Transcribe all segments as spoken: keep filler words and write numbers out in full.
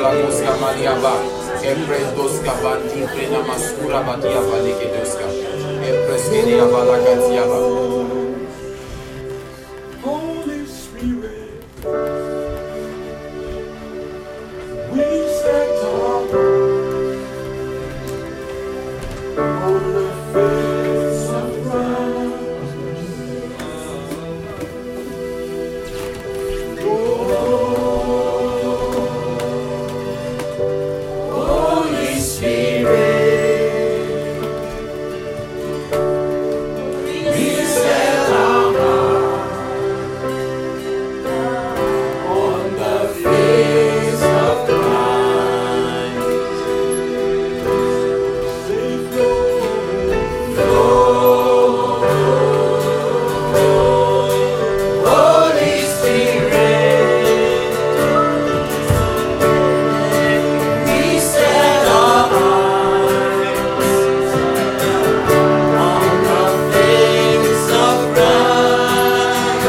Bakoska Mariaba, Ebredoska Bandi Brena Masura Badia Balekedoska, Ebreskedia Balakatiaba. Holy Spirit, we set up on the face of God. Holy Spirit, we set our on the face of Christ. Say flow, Holy Spirit, we set our eyes on the face of Christ.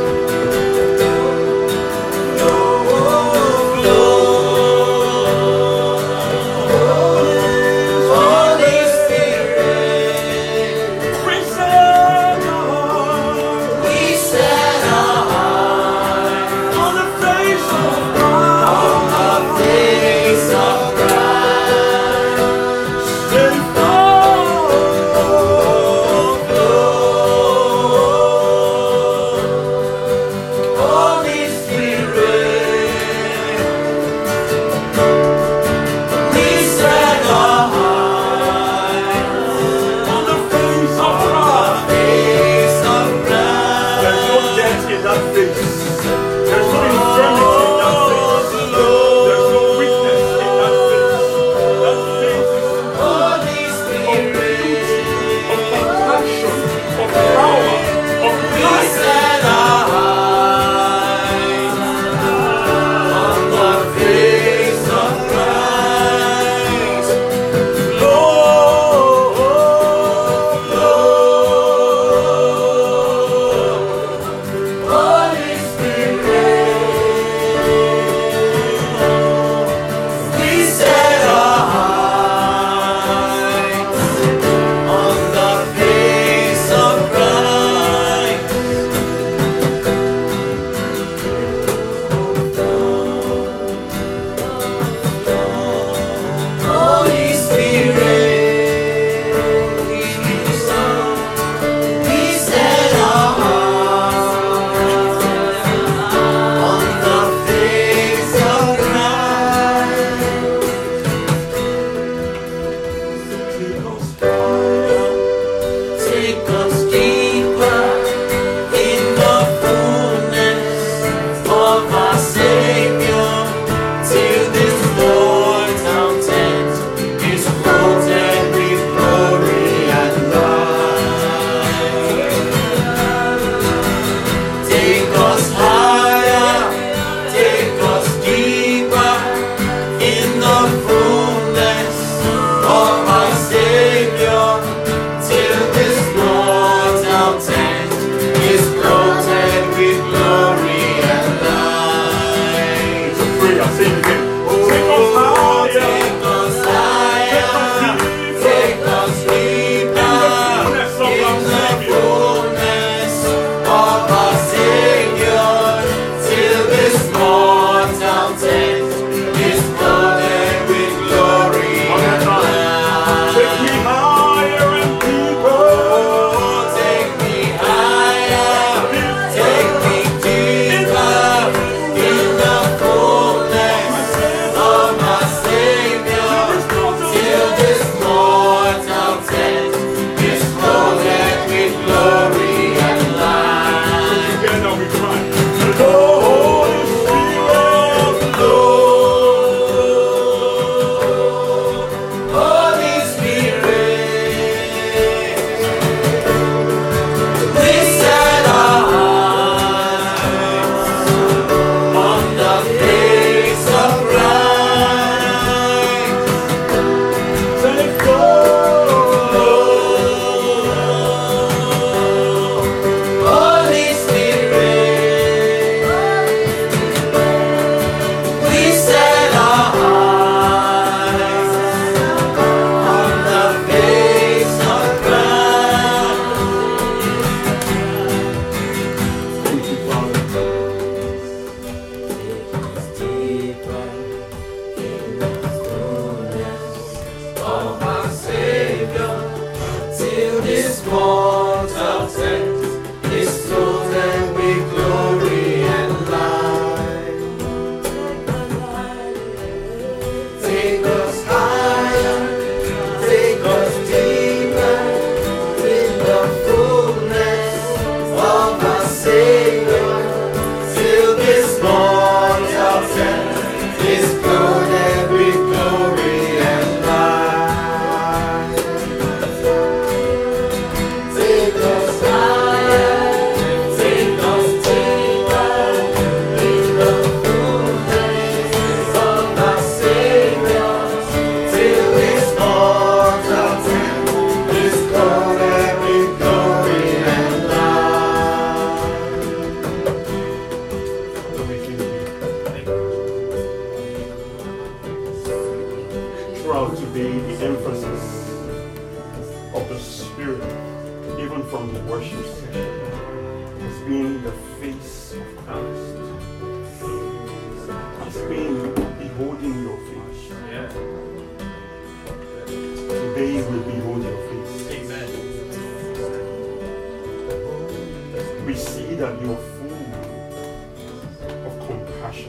Holy Spirit, we set our eyes on the face of Christ. On the face of Christ. Say flow, Holy Spirit, we set our eyes on the face of Christ. Face of Christ. There's no death in that face. There's no infirmity in that face. There's no weakness in that face. That face is Holy of Spirit, beauty, of compassion, of power, of we life. set our eyes on the face of today the emphasis of the Spirit, even from the worship session, has been the face of Christ. Has been beholding your face. Yeah. Today we behold your face. Amen. We see that you are full of compassion.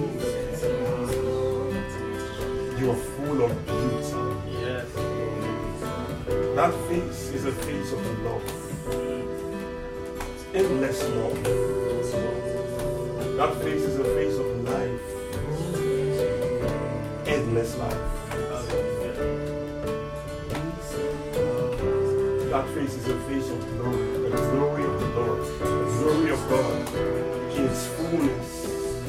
You are full of beauty. Yes. That face is a face of love. Endless love. That face is a face of life. Endless life. That face is a face of glory. The glory of the Lord. The glory of God in its fullness.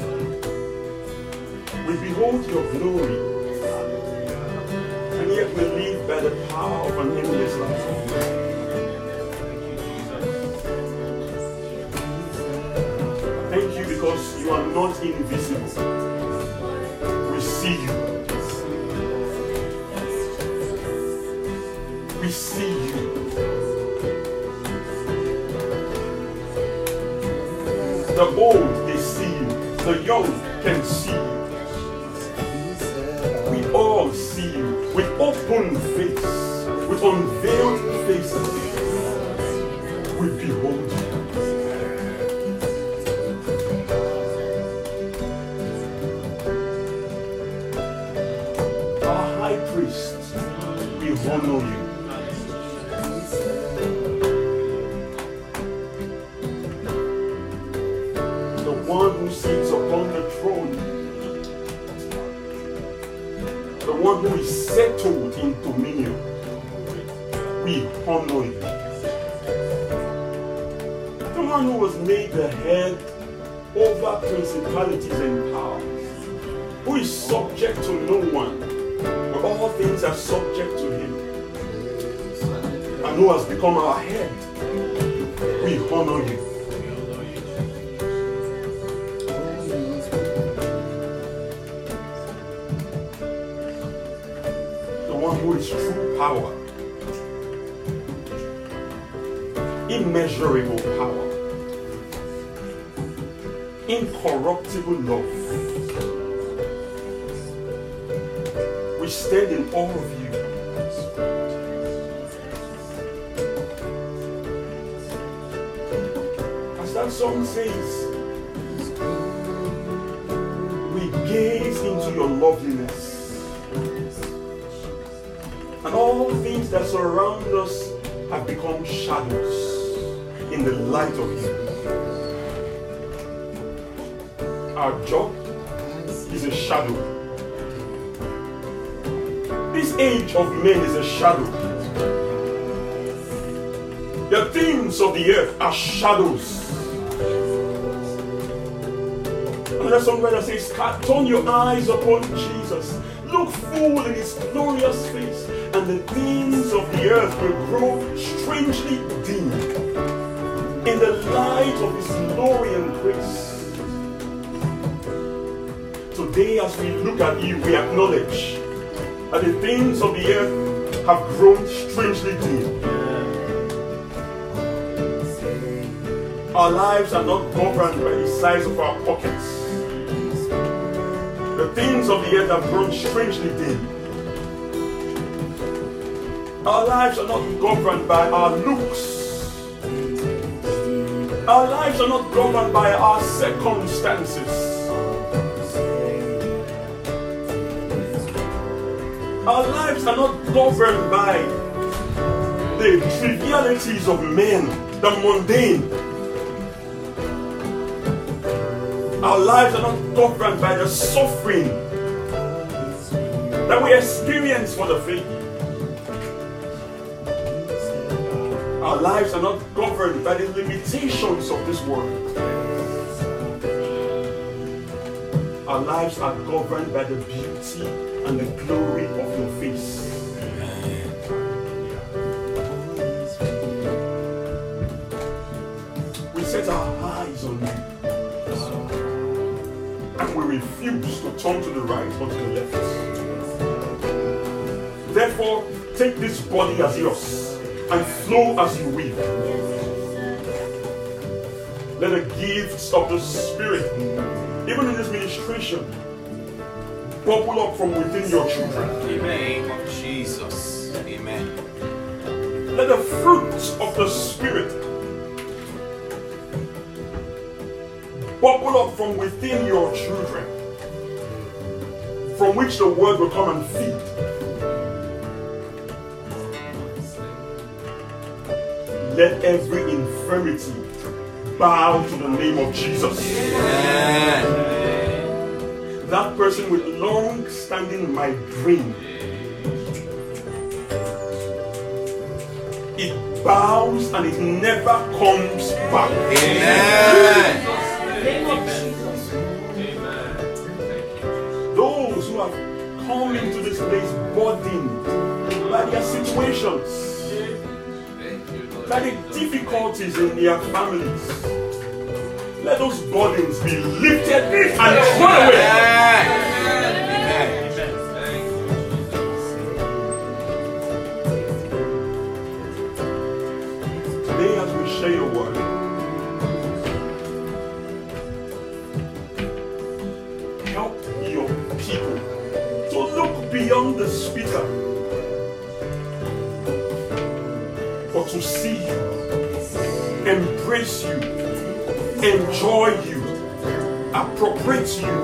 We behold your glory. And yet we live by the power of an endless life. Thank you because you are not invisible. We see you. We see you. The old, they see you. The young can see you. We all see you with open face, with unveiled faces. We behold you. Our high priest, we honor you. One who sits upon the throne, the one who is settled in dominion, we honor you. The one who was made the head over principalities and powers, who is subject to no one, but all things are subject to him, and who has become our head, we honor you. Who is true power, immeasurable power, incorruptible love. We stand in awe of you. As that song says, we gaze into your loveliness. And all things that surround us have become shadows in the light of you. Our job is a shadow. This age of men is a shadow. The things of the earth are shadows. Another songwriter says, turn your eyes upon Jesus. Look full in his glorious face, and the things of the earth will grow strangely dim in the light of his glory and grace. Today, as we look at you, we acknowledge that the things of the earth have grown strangely dim. Our lives are not governed by the size of our pockets. The things of the earth have grown strangely dim. Our lives are not governed by our looks. Our lives are not governed by our circumstances. Our lives are not governed by the trivialities of men, the mundane. Our lives are not governed by the suffering that we experience for the faith. Our lives are not governed by the limitations of this world. Our lives are governed by the beauty and the glory of your face. We set our eyes on you. And we refuse to turn to the right or to the left. Therefore, take this body as yours and flow as you will. Let the gifts of the Spirit, even in this ministration, bubble up from within your children. In the name of Jesus. Amen. Let the fruits of the Spirit bubble up from within your children, from which the word will come and feed. Let every infirmity bow to the name of Jesus. Amen. That person with long-standing migraine, it bows and it never comes back. Amen. Those who have come into this place burdened by their situations, by the difficulties in their families, let those burdens be lifted and thrown away. Amen. Today, as we share your word, help your people to look beyond the speaker, but to see you, embrace you, enjoy you, appropriate you,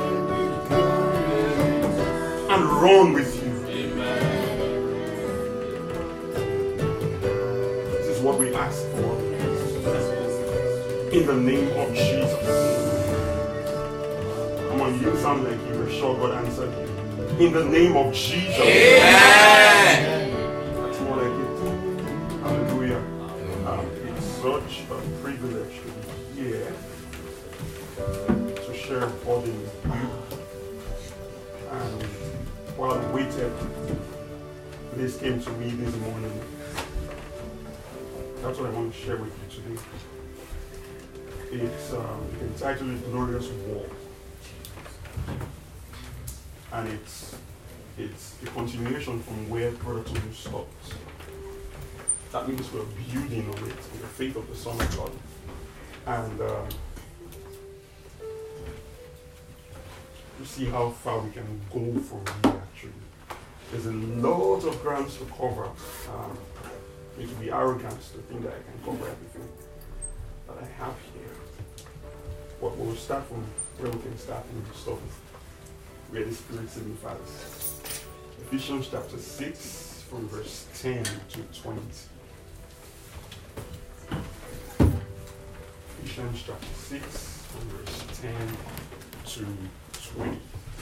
and run with you. This is what we ask for. In the name of Jesus. Come on, you sound like you were sure God answered you. In the name of Jesus. Amen. That's more like it. Hallelujah. Um, it's such a privilege to be here to share a burden with you. And while I waited, this came to me this morning. That's what I want to share with you today. It's um, entitled Glorious War. And it's it's a continuation from where Brother Tolu stopped. That means we're building on it, on the faith of the Son of God. And um, to see how far we can go from here, actually. There's a lot of grounds to cover. Um, it would be arrogance to think that I can cover everything that I have here. But we'll start from where we can start and stop where the Spirit signifies. Ephesians chapter six, from verse ten to twenty. Ephesians chapter six, from verse ten to twenty.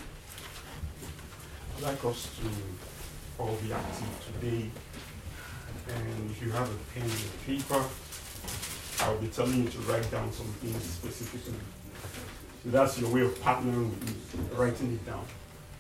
I'd like us to all be active today. And if you have a pen and paper, I'll be telling you to write down some things specifically. So that's your way of partnering with me, writing it down.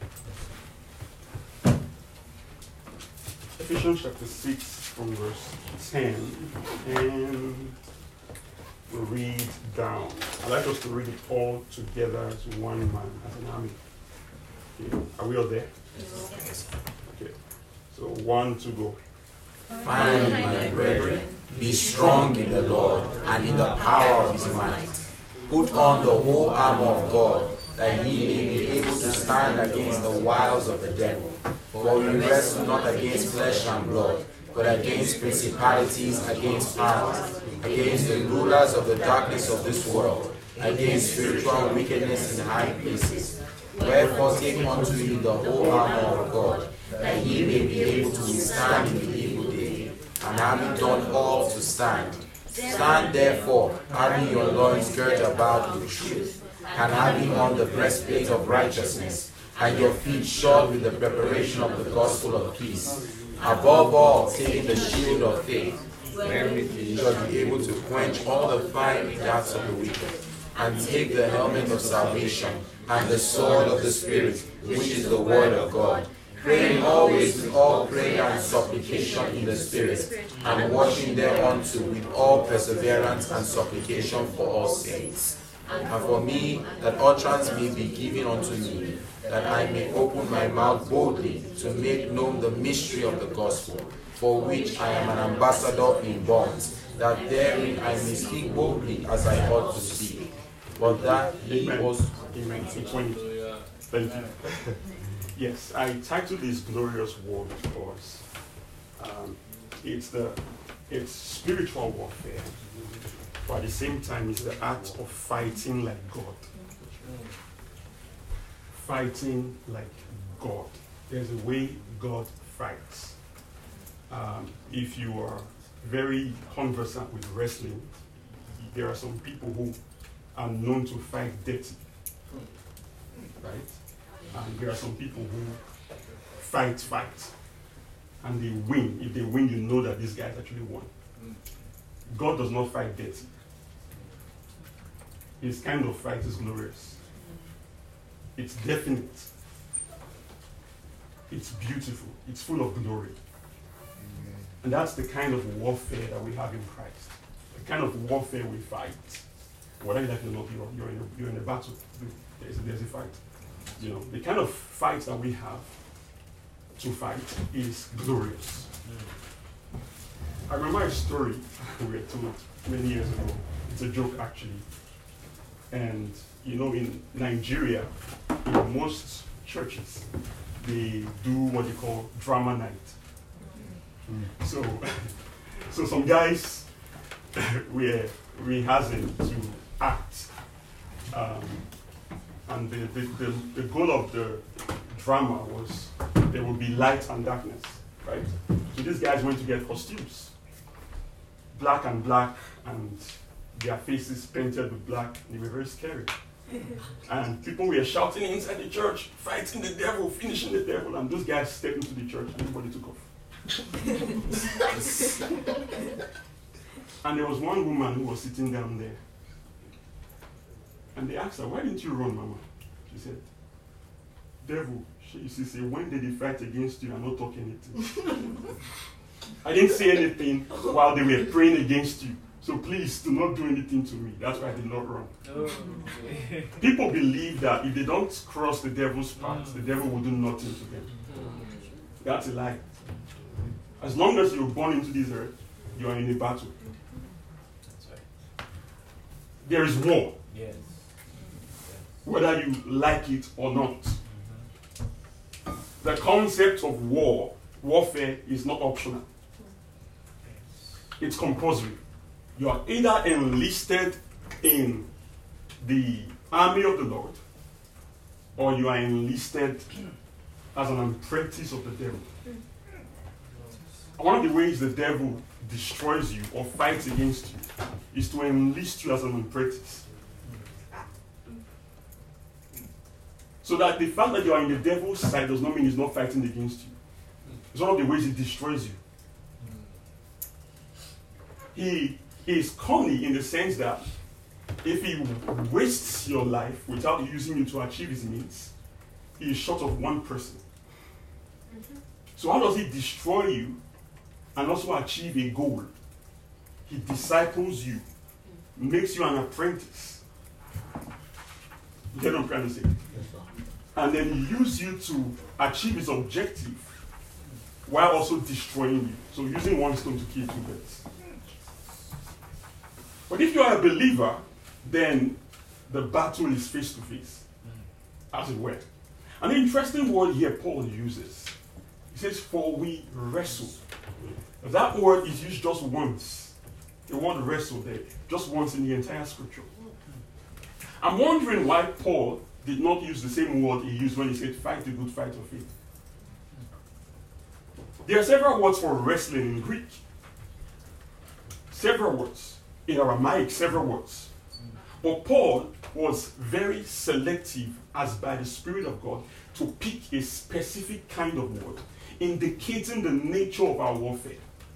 Ephesians chapter six, from verse ten, and we'll read down. I'd like us to read it all together as one man, as an army. Okay. Are we all there? Yes. Okay. So one to go. Finally, my brethren, be strong in the Lord and in the power of his might. Put on the whole armor of God, that ye may be able to stand against the wiles of the devil. For we wrestle not against flesh and blood, but against principalities, against powers, against the rulers of the darkness of this world, against spiritual wickedness in high places. Wherefore take unto you the whole armor of God, that ye may be able to withstand in the evil day, and having done all to stand. Stand therefore, having your loins girt about with truth, and having on the breastplate of righteousness, and your feet shod with the preparation of the gospel of peace. Above all, taking the shield of faith, wherewith ye shall be able to quench all the fiery darts of the wicked, and take the helmet of salvation, and the sword of the Spirit, which is the word of God, praying always with all prayer and supplication in the Spirit, and watching thereunto with all perseverance and supplication for all saints. and for me that utterance may be given unto me, that I may open my mouth boldly to make known the mystery of the gospel, for which I am an ambassador in bonds, that therein I may speak boldly as I ought to speak. But that he was... Amen. twenty. Thank you. Yes, I titled this glorious war for us. Um, it's the it's spiritual warfare, but at the same time it's the act of fighting like God. Fighting like God. There's a way God fights. Um, if you are very conversant with wrestling, there are some people who are known to fight dirty, right? And there are some people who fight, fight, and they win. If they win, you know that this guy's actually won. God does not fight dirty. His kind of fight is glorious. It's definite. It's beautiful. It's full of glory. And that's the kind of warfare that we have in Christ. The kind of warfare we fight. Whatever you like or not, you're, you're, in a, you're in a battle. There's a, there's a fight. You know, the kind of fight that we have to fight is glorious. I remember a story we were told many years ago. It's a joke, actually. And, you know, in Nigeria, in most churches, they do what they call drama night. Mm. So, so some guys were rehearsing to act. Um, and the, the, the, the goal of the drama was there would be light and darkness, right? So these guys went to get costumes. Black and black, and their faces painted with black. They were very scary. And people were shouting inside the church, fighting the devil, finishing the devil, and those guys stepped into the church and everybody took off. And there was one woman who was sitting down there. And they asked her, "Why didn't you run, Mama?" She said, "Devil," she used to say, "when did they fight against you and not talk anything?" I didn't say anything while they were praying against you. So please do not do anything to me. That's why I did not run. Oh. People believe that if they don't cross the devil's path, the devil will do nothing to them. That's a lie. As long as you're born into this earth, you are in a battle. That's right. There is war. Yes. Whether you like it or not. Mm-hmm. The concept of war, warfare, is not optional. It's compulsory. You are either enlisted in the army of the Lord, or you are enlisted as an apprentice of the devil. One of the ways the devil destroys you or fights against you is to enlist you as an apprentice. So that the fact that you are in the devil's side does not mean he's not fighting against you. It's one of the ways he destroys you. He is cunning in the sense that if he wastes your life without using you to achieve his needs, he is short of one person. Mm-hmm. So how does he destroy you and also achieve a goal? He disciples you, makes you an apprentice. You get what I'm trying to say? Yes, sir. And then he uses you to achieve his objective while also destroying you. So using one stone to kill two birds. But if you are a believer, then the battle is face to face, as it were. An interesting word here Paul uses. He says, "For we wrestle." That word is used just once. The word wrestle there, just once in the entire scripture. I'm wondering why Paul did not use the same word he used when he said, "Fight the good fight of faith." There are several words for wrestling in Greek. Several words. In Aramaic, several words. But Paul was very selective, as by the Spirit of God, to pick a specific kind of word, indicating the nature of our warfare.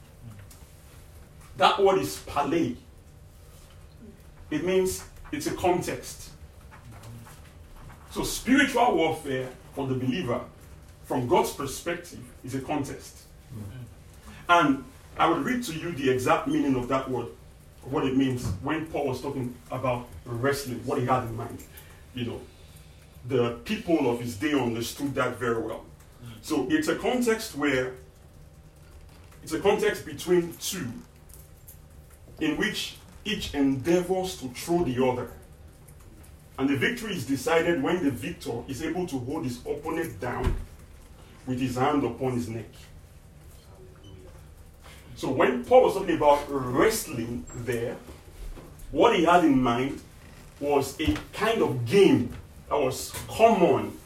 That word is palei. It means it's a context. So spiritual warfare for the believer, from God's perspective, is a context. And I will read to you the exact meaning of that word what it means when Paul was talking about wrestling, what he had in mind. You know, the people of his day understood that very well. So it's a context where, it's a context between two in which each endeavors to throw the other. And the victory is decided when the victor is able to hold his opponent down with his hand upon his neck. So when Paul was talking about wrestling there, what he had in mind was a kind of game that was common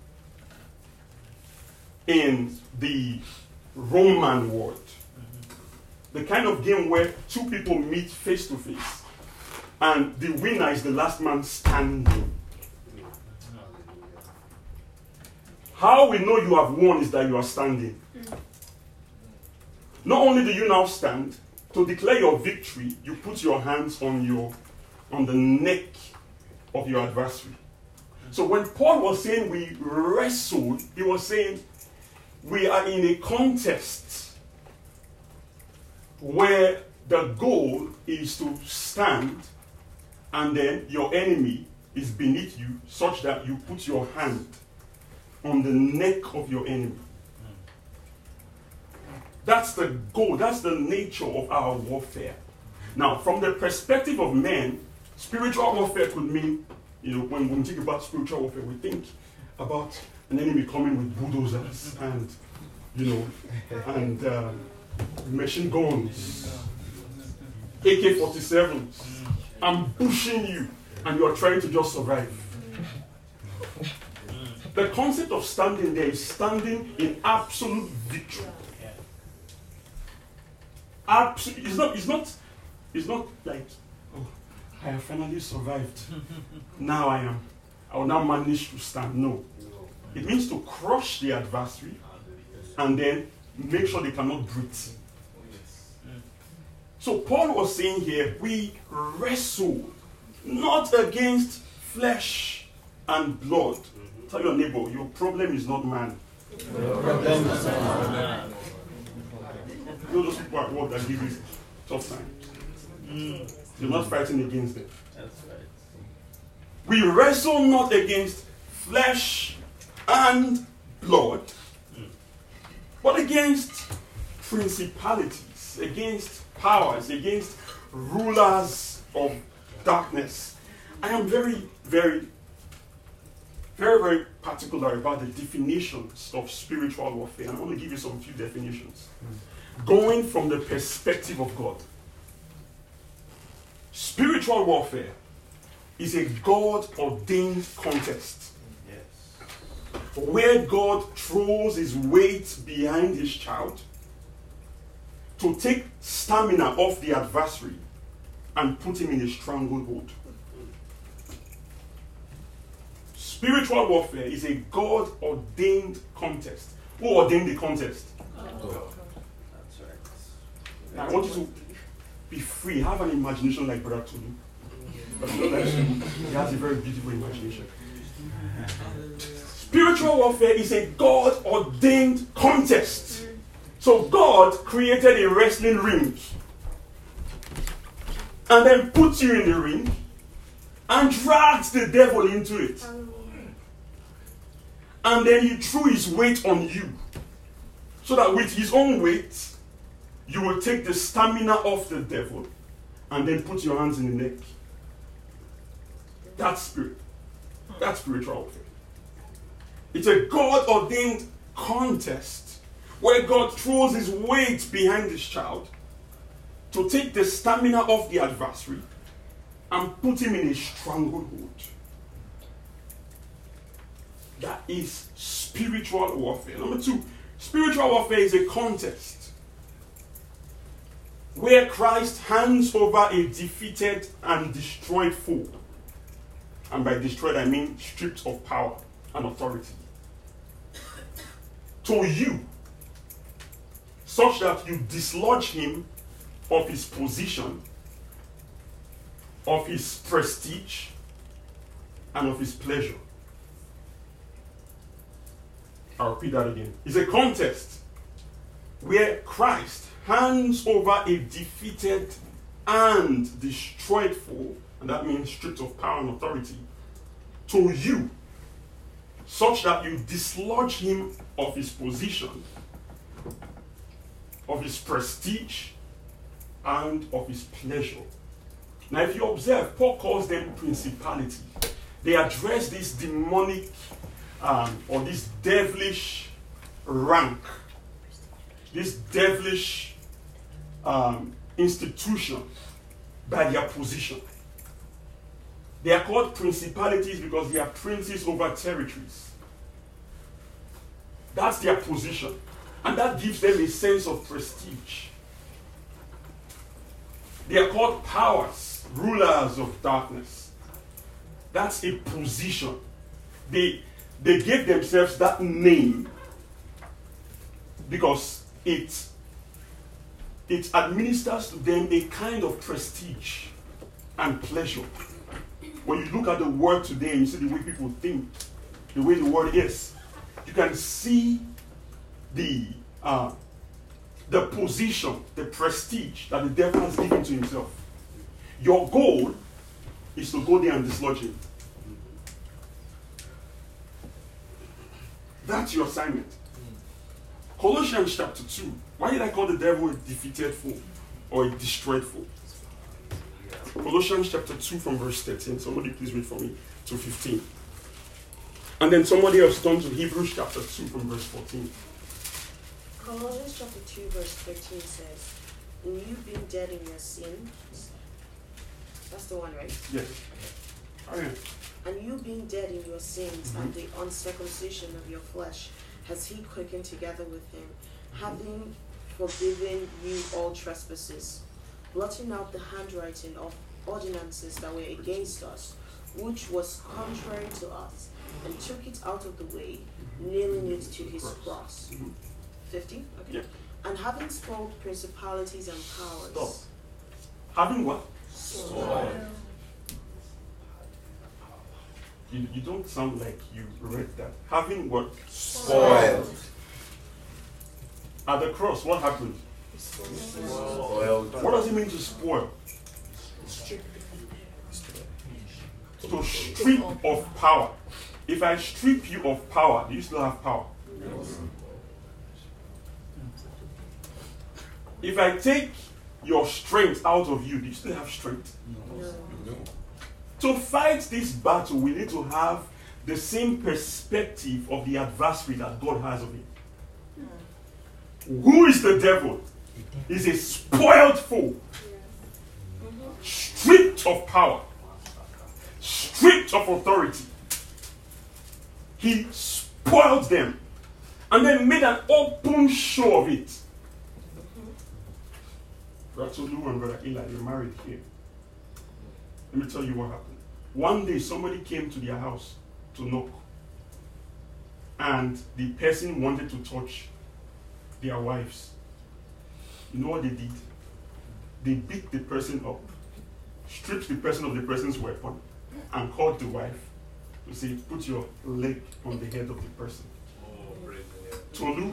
in the Roman world. The kind of game where two people meet face to face and the winner is the last man standing. How we know you have won is that you are standing. Not only do you now stand, to declare your victory, you put your hands on your on the neck of your adversary. So when Paul was saying we wrestled, he was saying we are in a contest where the goal is to stand and then your enemy is beneath you such that you put your hand on the neck of your enemy. That's the goal. That's the nature of our warfare. Now, from the perspective of men, spiritual warfare could mean, you know, when, when we think about spiritual warfare, we think about an enemy coming with bulldozers and, you know, and uh, machine guns, A K forty-sevens, ambushing you, and you are trying to just survive. The concept of standing there is standing in absolute victory. Absolutely, it's not. It's not. It's not like, oh, I have finally survived. Now I am. I will now manage to stand. No, it means to crush the adversary, and then make sure they cannot breathe. So Paul was saying here, we wrestle not against flesh and blood. Tell your neighbor, your problem is not man. Your problem is not man. You know those people at work that give you tough time. Mm. You're not fighting against them. That's right. We wrestle not against flesh and blood, mm. but against principalities, against powers, against rulers of darkness. I am very, very, very, very particular about the definitions of spiritual warfare. And I want to give you some few definitions. Mm. Going from the perspective of God. Spiritual warfare is a God-ordained contest. Yes. Where God throws his weight behind his child to take stamina off the adversary and put him in a stranglehold. Spiritual warfare is a God-ordained contest. Who ordained the contest? God. I want you to be free. Have an imagination like Brother Tolu. But not like him. He has a very beautiful imagination. Spiritual warfare is a God-ordained contest. So God created a wrestling ring and then put you in the ring and dragged the devil into it. And then he threw his weight on you so that with his own weight, you will take the stamina of the devil and then put your hands in the neck. That's spirit. That's spiritual warfare. It's a God-ordained contest where God throws his weight behind his child to take the stamina of the adversary and put him in a stranglehold. That is spiritual warfare. Number two, spiritual warfare is a contest where Christ hands over a defeated and destroyed foe. And by destroyed, I mean stripped of power and authority. To you, such that you dislodge him of his position, of his prestige, and of his pleasure. I'll repeat that again. It's a contest where Christ hands over a defeated and destroyed for, and that means stripped of power and authority, to you, such that you dislodge him of his position, of his prestige, and of his pleasure. Now, if you observe, Paul calls them principality. They address this demonic um, or this devilish rank, this devilish um, institution by their position. They are called principalities because they are princes over territories. That's their position. And that gives them a sense of prestige. They are called powers, rulers of darkness. That's a position. They, they gave themselves that name because it, it administers to them a kind of prestige and pleasure. When you look at the word today and you see the way people think, the way the word is, you can see the, uh, the position, the prestige that the devil has given to himself. Your goal is to go there and dislodge him. That's your assignment. Colossians chapter two. Why did I call the devil a defeated foe or a destroyed foe? Colossians chapter two from verse thirteen. Somebody please read for me to fifteen. And then somebody else turn to Hebrews chapter two from verse fourteen. Colossians chapter two verse thirteen says, "And you being dead in your sins," that's the one, right? Yes. Oh, yeah. "And you being dead in your sins Mm-hmm. and the uncircumcision of your flesh, has he quickened together with him, having forgiven you all trespasses, blotting out the handwriting of ordinances that were against us, which was contrary to us, and took it out of the way, nailing it to his cross." Mm-hmm. fifteen? Okay. Yeah. "And having spoiled principalities and powers." Stop. Having what? Spoiled. You, you don't sound like you read that. Having what? Spoiled. At the cross, what happened? Spoiled. What does it mean to spoil? To strip of power. If I strip you of power, do you still have power? If I take your strength out of you, do you still have strength? No. To fight this battle, we need to have the same perspective of the adversary that God has of him. Who is the devil? He's a spoiled foe. Stripped of power. Stripped of authority. He spoiled them. And then made an open show of it. Brother Tolu and Brother Eli, they're married here. Let me tell you what happened. One day somebody came to their house to knock. And the person wanted to touch their wives. You know what they did? They beat the person up, stripped the person of the person's weapon, and called the wife to say, "Put your leg on the head of the person." Tolu,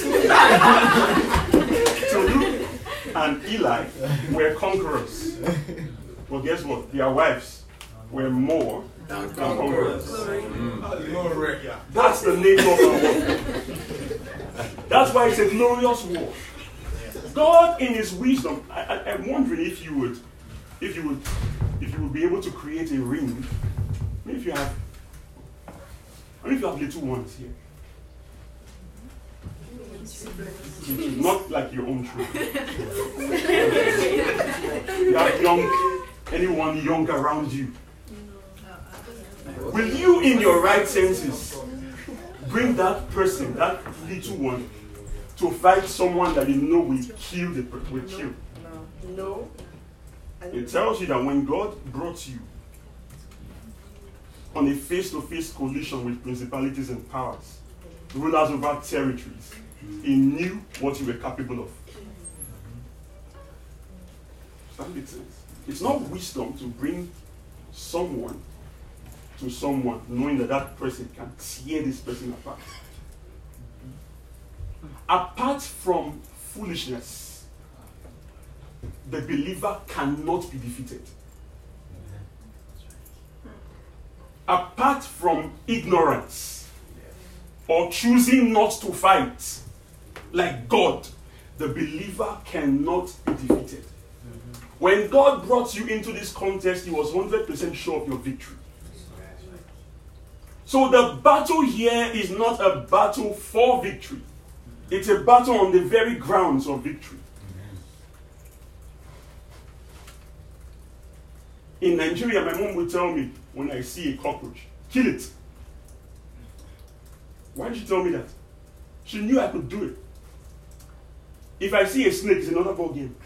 Tolu and Eli were conquerors. But guess what? Their wives were more than conquerors. Mm. That's the nature of our warfare. That's why it's a glorious war. God, in His wisdom, I, I, I'm wondering if you would, if you would, if you would be able to create a ring. I mean, if you have, I mean, if you have little ones here. Not like your own children. You have young, anyone young around you. Will you, in your right senses, bring that person, that little one, to fight someone that you know will kill the per- will kill? No. It tells you that when God brought you on a face-to-face collision with principalities and powers, rulers over territories, He knew what you were capable of. Does that make sense? It's not wisdom to bring someone to someone knowing that that person can tear this person apart. Apart from foolishness, the believer cannot be defeated. Apart from ignorance or choosing not to fight like God, the believer cannot be defeated. When God brought you into this contest, he was one hundred percent sure of your victory. So the battle here is not a battle for victory. It's a battle on the very grounds of victory. In Nigeria, my mom would tell me when I see a cockroach, kill it. Why did she tell me that? She knew I could do it. If I see a snake, it's another ball game.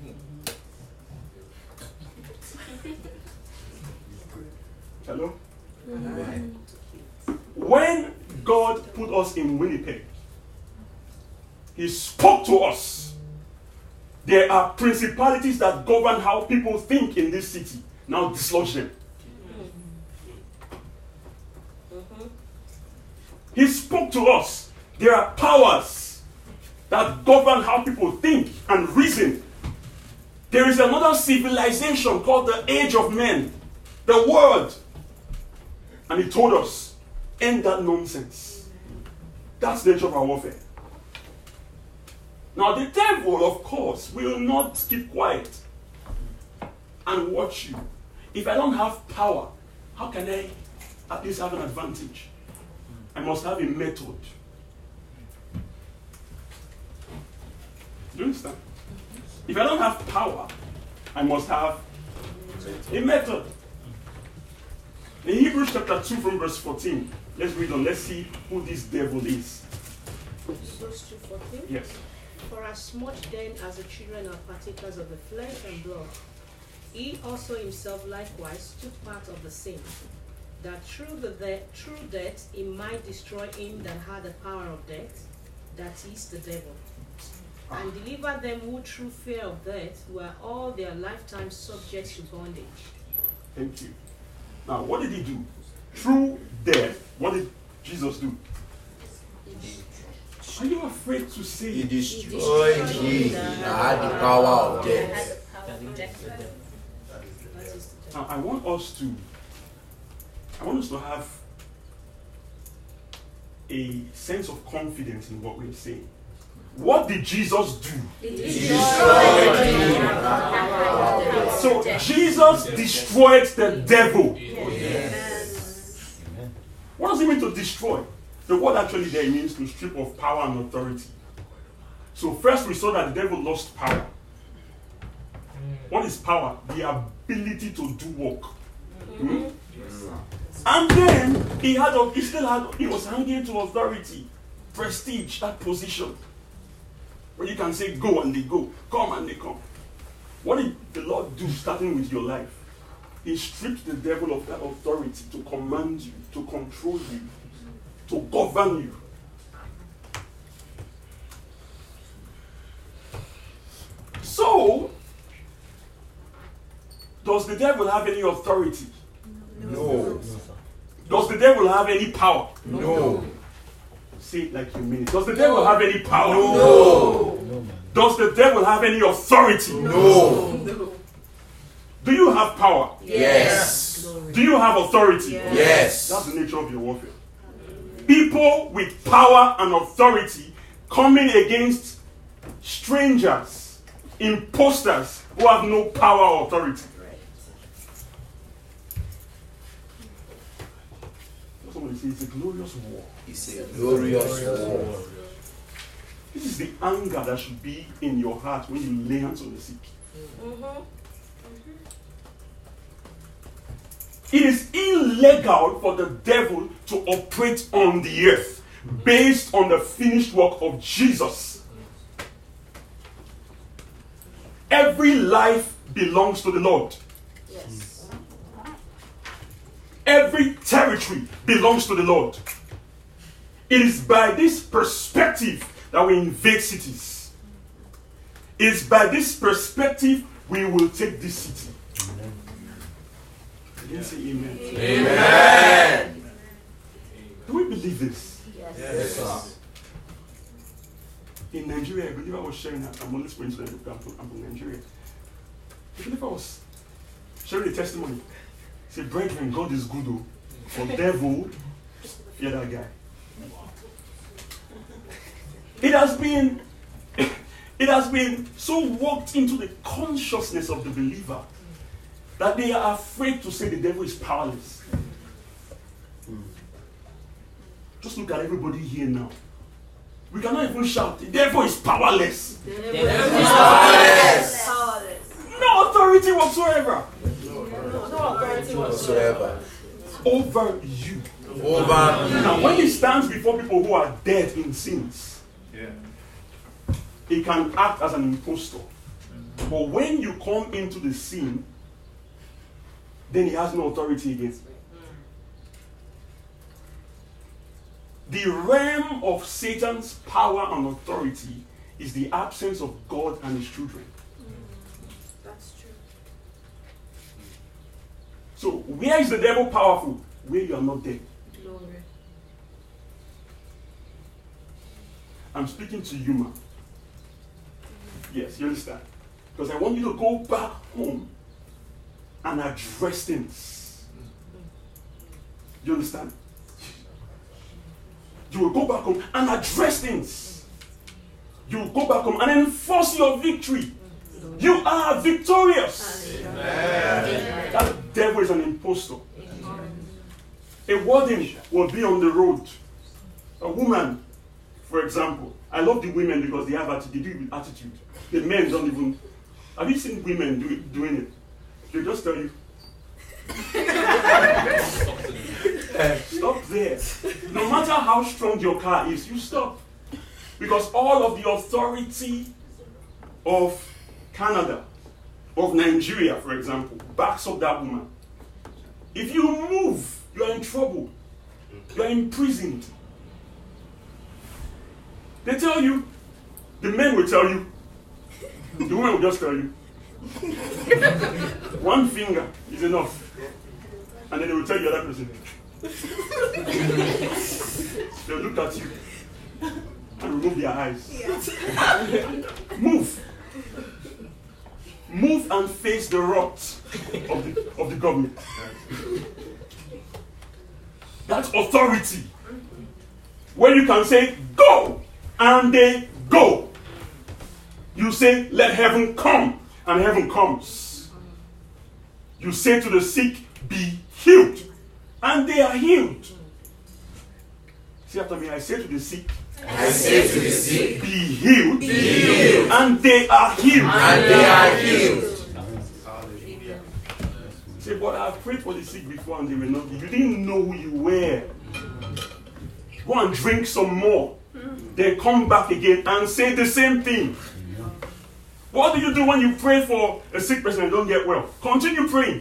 Hello? Mm-hmm. When God put us in Winnipeg, he spoke to us. There are principalities that govern how people think in this city. Now dislodge them. Mm-hmm. He spoke to us. There are powers that govern how people think and reason. There is another civilization called the age of men, the world. And he told us, end that nonsense. That's the nature of our warfare. Now the devil, of course, will not keep quiet and watch you. If I don't have power, how can I at least have an advantage? I must have a method. Do you understand? If I don't have power, I must have a method. In Hebrews chapter two from verse fourteen, let's read on. Let's see who this devil is. Hebrews two fourteen? Yes. For as much then as the children are partakers of the flesh and blood, he also himself likewise took part of the same, that through the de- through death he might destroy him that had the power of death, that is the devil, and deliver them who through fear of death were all their lifetime subject to bondage. Thank you. Now, what did he do? Through death, what did Jesus do? Are you afraid to say He destroyed him that had the power of death. Now, I want us to, I want us to have a sense of confidence in what we're saying. What did Jesus do? He destroyed him. So Jesus destroyed the devil. Yes. What does it mean to destroy? The word actually there means to strip of power and authority. So first we saw that the devil lost power. What is power? The ability to do work. Hmm? And then he had, he still had, he was hanging to authority, prestige, that position, where you can say go and they go, come and they come. What did the Lord do starting with your life? He stripped the devil of that authority to command you, to control you, to govern you. So, does the devil have any authority? No. Does the devil have any power? No. Say it like you mean it. Does the devil have any power? No. Does the devil have any authority? No. Do you have power? Yes. Do you have authority? Yes. That's the nature of your warfare. People with power and authority coming against strangers, imposters who have no power or authority. Somebody say it's a glorious war. It's a glorious war. This is the anger that should be in your heart when you lay hands on the sick. Mm-hmm. It is illegal for the devil to operate on the earth based on the finished work of Jesus. Every life belongs to the Lord. Yes. Every territory belongs to the Lord. It is by this perspective that we invade cities. It is by this perspective we will take this city. I didn't say amen. Amen. Do we believe this? Yes. Yes, sir. In Nigeria, I believe I was sharing that. I'm only speaking to them. I'm from, I'm from Nigeria. Even if I was sharing the testimony, say, brethren, God is good, though. For devil, yeah, that guy. It has been, it has been so worked into the consciousness of the believer that they are afraid to say the devil is powerless. Just look at everybody here now. We cannot even shout, the devil is powerless. The devil is powerless. Powerless. No authority whatsoever. No, no authority whatsoever over you. Over you. Now, when he stands before people who are dead in sins, Yeah. he can act as an impostor. But when you come into the scene, then he has no authority against me. The realm of Satan's power and authority is the absence of God and his children. That's true. So, where is the devil powerful? Where you are not there. Glory. I'm speaking to you, man. Yes, you understand? Because I want you to go back home and address things. You understand? You will go back home and address things. You will go back home and enforce your victory. You are victorious. Amen. That devil is an impostor. A warden will be on the road. A woman, for example. I love the women because they have attitude. They do it with attitude. The men don't even. Have you seen women do it, doing it? They just tell you. Stop there. No matter how strong your car is, you stop. Because all of the authority of Canada, of Nigeria, for example, backs up that woman. If you move, you are in trouble. You are imprisoned. They tell you, the men will tell you, the women will just tell you, one finger is enough. And then they will tell the other person. They'll look at you and remove their eyes. Move. Move and face the wrath of the, of the government. That's authority. Where you can say, go, and they go. You say, let heaven come, and heaven comes. You say to the sick, be healed, and they are healed. Say after me, I say to the sick, I say to the sick, be healed, be healed, and they are healed. and they are healed. Say, but I've prayed for the sick before and they were not healed. You didn't know who you were. Go and drink some more. Then come back again and say the same thing. What do you do when you pray for a sick person and don't get well? Continue praying.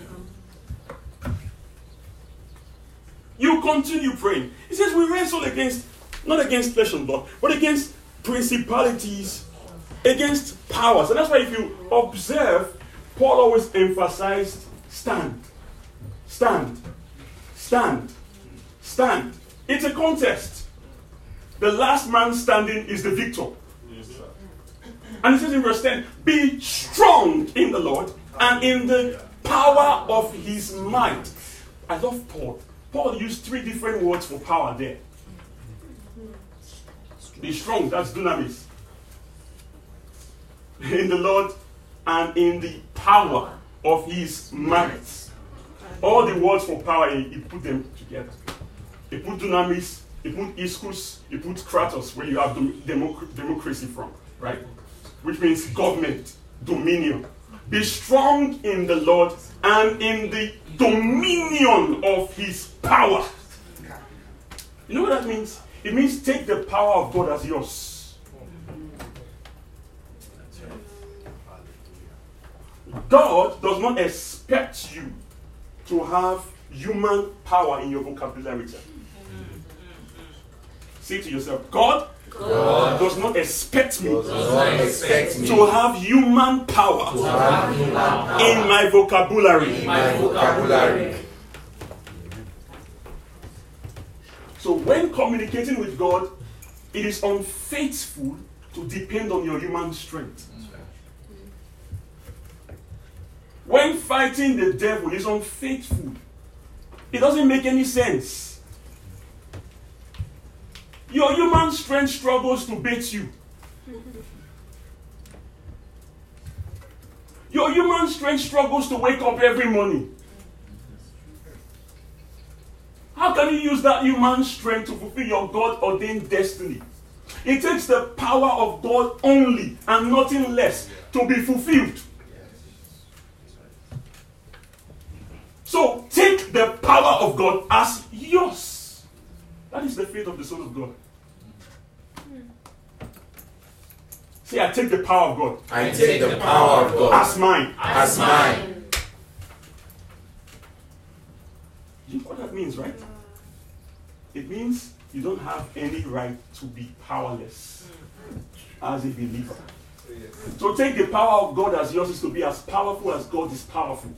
You continue praying. He says we wrestle against, not against flesh and blood, but against principalities, against powers. And that's why if you observe, Paul always emphasized stand, stand, stand, stand. It's a contest. The last man standing is the victor. And it says in verse ten, be strong in the Lord and in the power of his might. I love Paul. Paul used three different words for power there. Be strong, that's dunamis. In the Lord and in the power of his might. All the words for power, he, he put them together. He put dunamis, he put ischus, he put kratos, where you have democ- democracy from, right? Which means government, dominion. Be strong in the Lord and in the dominion of his power. You know what that means? It means take the power of God as yours. God does not expect you to have human power in your vocabulary. Say to yourself, God, God does not expect me, does not expect me to have human power, to have human power in my vocabulary. in my vocabulary. So when communicating with God, it is unfaithful to depend on your human strength. when fighting the devil is unfaithful, it doesn't make any sense. Your human strength struggles to beat you. Your human strength struggles to wake up every morning. How can you use that human strength to fulfill your God-ordained destiny? It takes the power of God only and nothing less to be fulfilled. So take the power of God as yours. That is the faith of the Son of God. Say, I take the power of God. I take the power of God As mine. as mine. You know what that means, right? It means you don't have any right to be powerless as a believer. So take the power of God as yours is to be as powerful as God is powerful.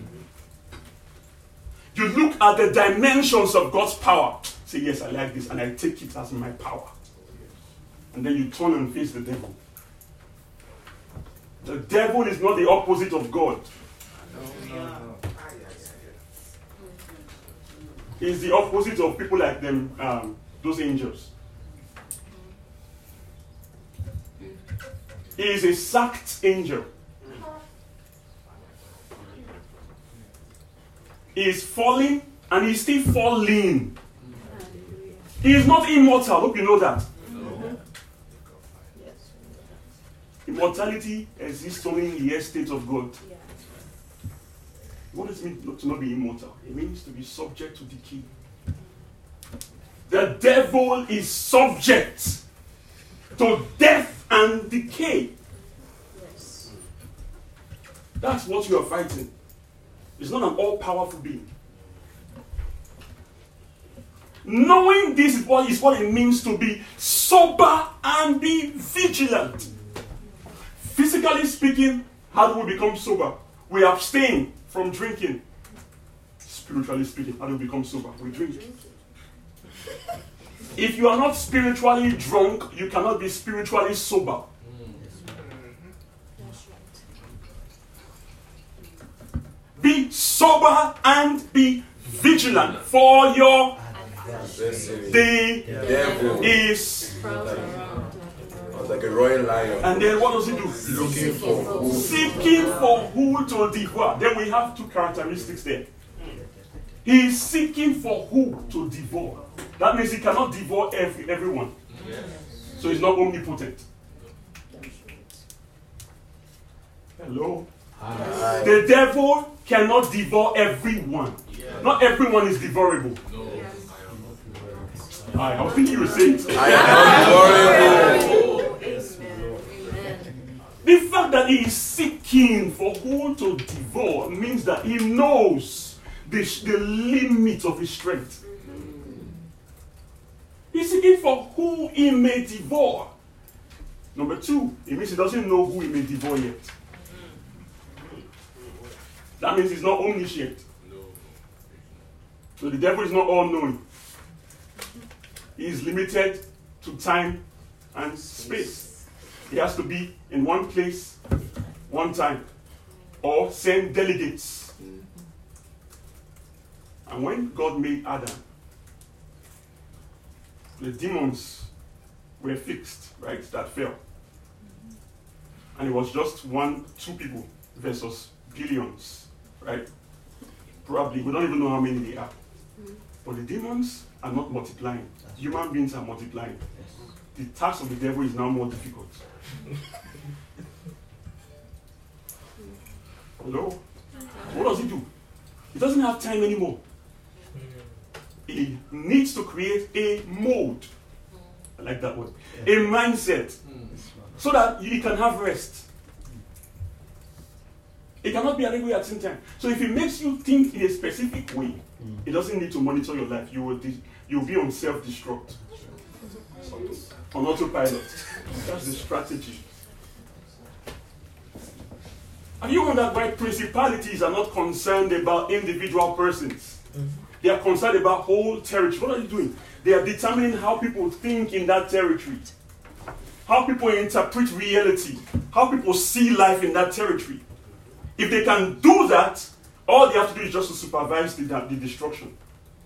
You look at the dimensions of God's power. Say, yes, I like this, and I take it as my power. And then you turn and face the devil. The devil is not the opposite of God. He's the opposite of people like them, um, those angels. He is a sacked angel. He is falling and he's still falling. He is not immortal. Hope you know that. Immortality exists only in the estate of God. What does it mean to not be immortal? It means to be subject to decay. The devil is subject to death and decay. Yes. That's what you are fighting. It's not an all-powerful being. Knowing this is what, is what it means to be sober and be vigilant. Physically speaking, how do we become sober? We abstain from drinking. Spiritually speaking, how do we become sober? We drink. If you are not spiritually drunk, you cannot be spiritually sober. Be sober and be vigilant, for your the devil is. like a royal lion. And then what does he do? Looking for who? Seeking for who to devour. Then we have two characteristics there. He is seeking for who to devour. That means he cannot devour every, everyone. So he's not omnipotent. Hello? Hi. The devil cannot devour everyone. Not everyone is devourable. I was thinking you were saying it. I am not devourable. The fact that he is seeking for who to devour means that he knows the, the limit of his strength. He's seeking for who he may devour. Number two, it means he doesn't know who he may devour yet. That means he's not omniscient. So the devil is not all-knowing. He is limited to time and space. He has to be in one place, one time, or send delegates. And when God made Adam, the demons were fixed, right? That fell. And it was just one, two people versus billions, right? Probably, we don't even know how many they are. But the demons are not multiplying. Human beings are multiplying. The task of the devil is now more difficult. Hello? What does he do? He doesn't have time anymore. He needs to create a mode. I like that word. A mindset. So that he can have rest. It cannot be everywhere at the same time. So if he makes you think in a specific way, it doesn't need to monitor your life. You will, you will be on self-destruct. On autopilot. That's the strategy. Have you wondered why principalities are not concerned about individual persons? They are concerned about whole territory. What are you doing? They are determining how people think in that territory. How people interpret reality. How people see life in that territory. If they can do that, all they have to do is just to supervise the, the destruction.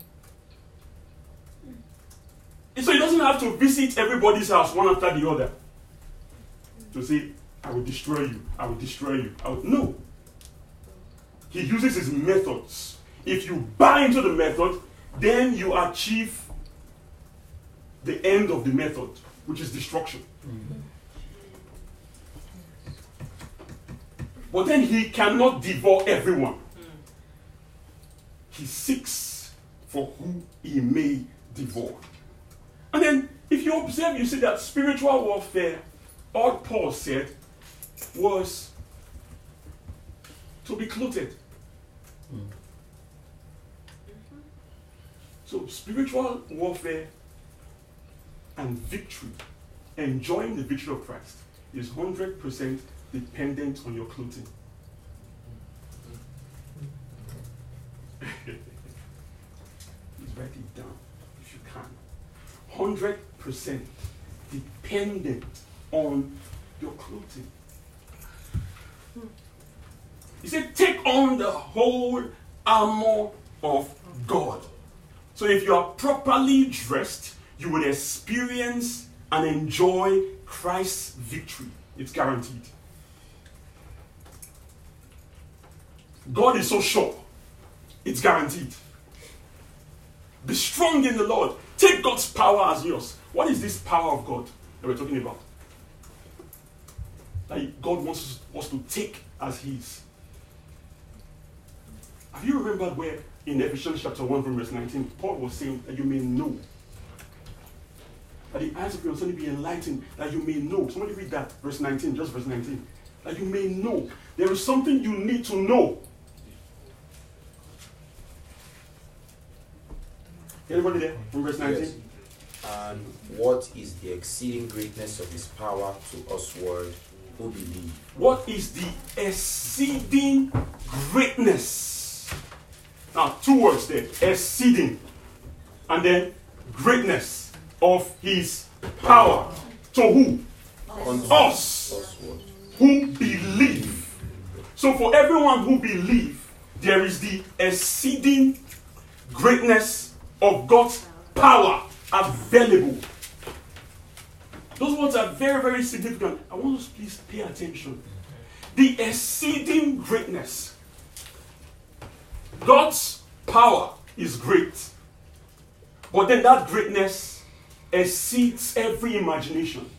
So he doesn't have to visit everybody's house one after the other to say, I will destroy you, I will destroy you. I will. No. He uses his methods. If you buy into the method, then you achieve the end of the method, which is destruction. Mm-hmm. But then he cannot devour everyone. He seeks for who he may devour. And then, if you observe, you see that spiritual warfare, all Paul said, was to be clothed. Mm. So, spiritual warfare and victory, enjoying the victory of Christ, is one hundred percent dependent on your clothing. Please write it down if you can. one hundred percent dependent on your clothing. He said, take on the whole armor of God. So if you are properly dressed, you will experience and enjoy Christ's victory. It's guaranteed. God is so sure. It's guaranteed. Be strong in the Lord. Take God's power as yours. What is this power of God that we're talking about? That God wants us to take as his. Have you remembered where in Ephesians chapter one from verse nineteen, Paul was saying that you may know. That the eyes of your understanding be enlightened, that you may know. Somebody read that, verse nineteen, just verse nineteen. That you may know. There is something you need to know. Anybody there from verse nineteen? Yes. And what is the exceeding greatness of his power to usward who believe? What is the exceeding greatness? Now, two words there. Exceeding. And then greatness of his power. To who? Unto Us. usward. Who believe. So for everyone who believe, there is the exceeding greatness of God's power available. Those words are very, very significant. I want us to please pay attention. The exceeding greatness. God's power is great. But then that greatness exceeds every imagination.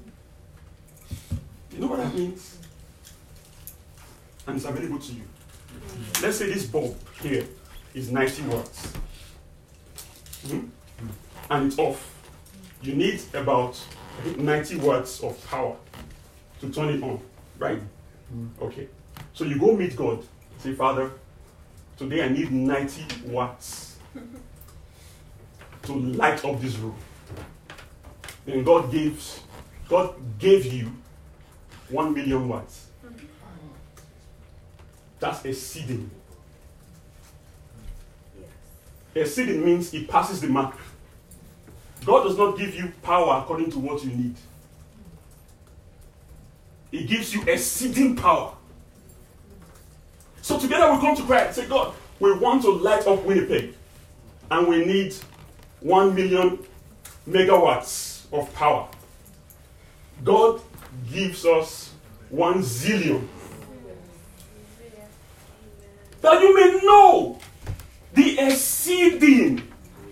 You know what that means? And it's available to you. Let's say this bulb here is ninety watts. Hmm? And it's off. You need about ninety watts of power to turn it on, right? Okay. So you go meet God. Say, Father, today I need ninety watts to light up this room. Then God gives, God gave you one million watts. That's exceeding. Exceeding means it passes the mark. God does not give you power according to what you need. He gives you exceeding power. So together we come to Christ and say, God, we want to light up Winnipeg. And we need one million megawatts of power. God gives us one zillion. That you may know the exceeding.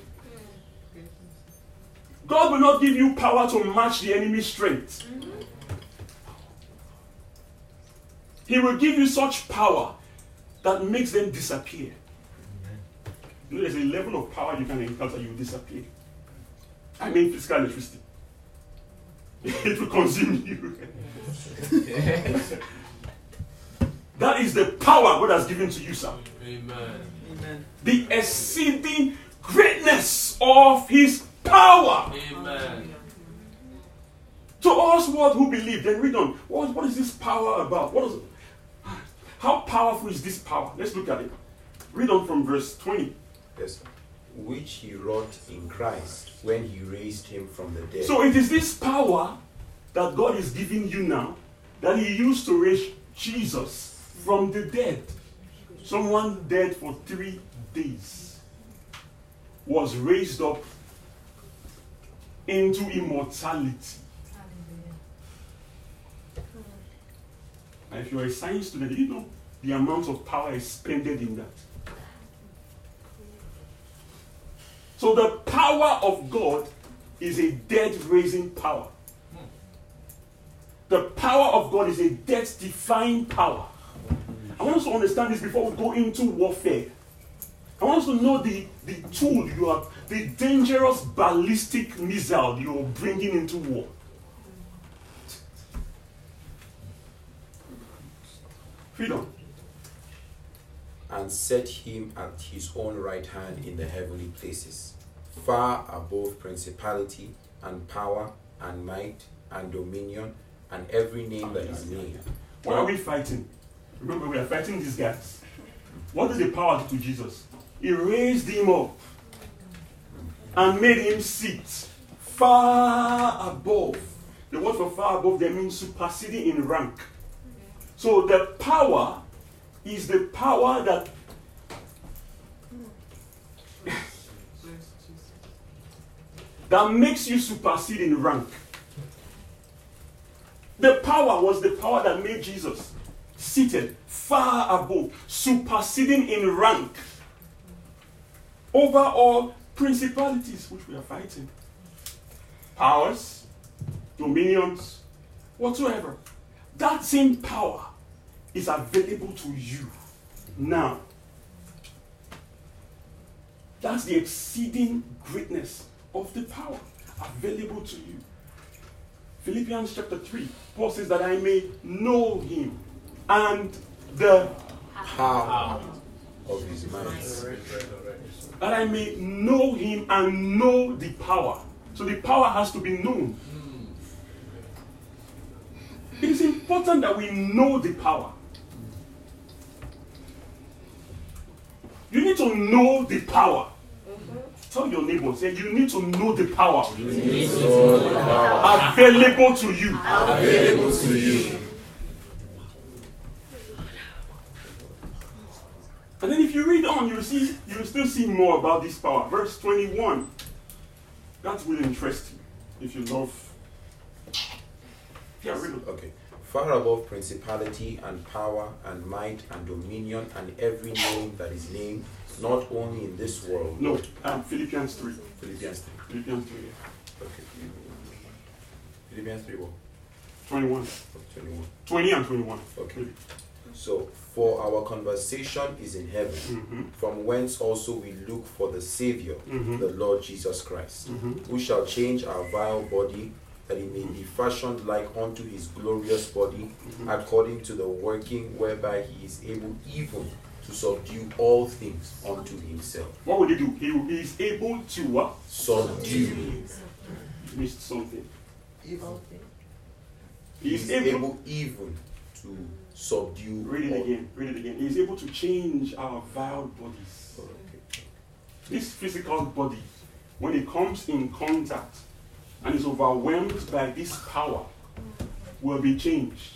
God will not give you power to match the enemy's strength. He will give you such power that makes them disappear. You know, there's a level of power you can encounter, you will disappear. I mean physical electricity. It will consume you. That is the power God has given to you, sir. Amen. Amen. The exceeding greatness of his power. Amen. To us, what who believe, then read on. What, what is this power about? What is it? How powerful is this power? Let's look at it. Read on from verse twenty. Yes. Which he wrought in Christ when he raised him from the dead. So it is this power that God is giving you now that he used to raise Jesus from the dead. Someone dead for three days was raised up into immortality. And if you're a science student, you know the amount of power expended in that. So the power of God is a death-raising power. The power of God is a death-defying power. I want us to understand this before we go into warfare. I want us to know the, the tool you are, the dangerous ballistic missile you are bringing into war. Freedom. And set him at his own right hand in the heavenly places, far above principality and power and might and dominion and every name that is named. What are we fighting? Remember, we are fighting these guys. What did the power do to Jesus? He raised him up and made him sit far above. The word for far above there means superseding in rank. So the power is the power that that makes you supersede in rank. The power was the power that made Jesus seated far above, superseding in rank over all principalities which we are fighting. Powers, dominions, whatsoever. That same power is available to you now. That's the exceeding greatness of the power available to you. Philippians chapter three, Paul says that I may know him and the Power of his might. that I may know him and know the power. So the power has to be known. It is important that we know the power. You need to know the power. Tell your neighbor, say, you need to know the power. You need to know the power Available to you. available to you. And then if you read on, you see, you will still see more about this power. Verse twenty-one. That will interest you if you love. Yeah, read it. Okay. Far above principality and power and might and dominion and every name that is named, not only in this world. No, um, Philippians three. Philippians three. Philippians three. Yeah. Okay. Philippians three, what? twenty-one. twenty-one. twenty and twenty-one. Okay. So, for our conversation is in heaven, Mm-hmm. from whence also we look for the Savior, Mm-hmm. the Lord Jesus Christ, Mm-hmm. who shall change our vile body, that it may be fashioned like unto his glorious body, Mm-hmm. according to the working whereby he is able even to subdue all things unto himself. What will he do? He, he is able to what? Subdue. You missed something. Evil. He He is is able. able even to subdue Read it all. again. Read it again. He is able to change our vile bodies. Okay. This physical body, when it comes in contact and is overwhelmed by this power, will be changed.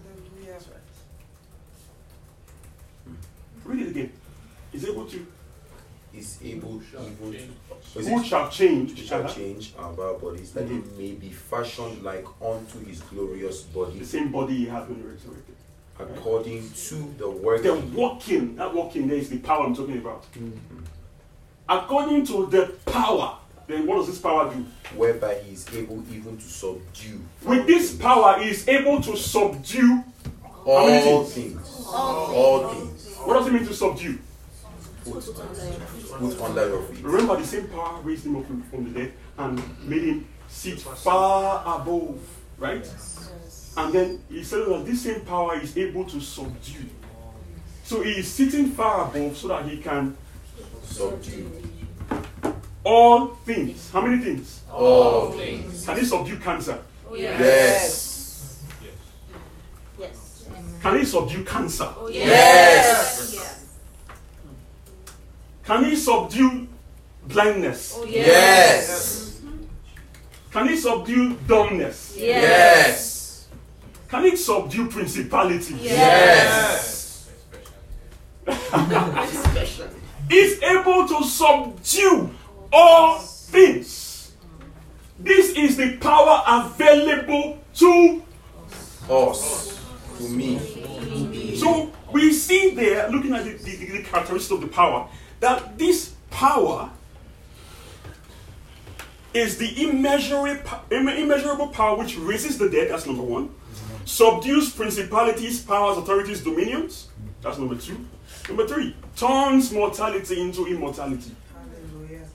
Read it again. He's able to. Is able even to. Who shall change? Who shall change our vile bodies, that it may be fashioned like unto his glorious body, The same body he has when he resurrected. according to the The working. walking, that walking there is the power I'm talking about. According to the power, then what does this power do? Whereby he is able even to subdue With this power, he is able to subdue. all many things? things. All things. What does it mean to subdue? Put, put under your feet. Remember, the same power raised him up from, from the dead and made him sit far above, right? And then he said that this same power is able to subdue. So he is sitting far above so that he can Subdue all things. How many things? all things. Can he subdue cancer? Yes. Yes. Can he subdue cancer? Yes. Can he subdue blindness? Yes. Can he subdue dumbness? Yes. Can he subdue principalities? Yes. is able to subdue all things. This is the power available to us, to me. So we see there, looking at the, the, the characteristics of the power, that this power is the immeasurable, immeasurable power which raises the dead, that's number one. Subdues principalities, powers, authorities, dominions, that's number two. Number three, turns mortality into immortality. Hallelujah.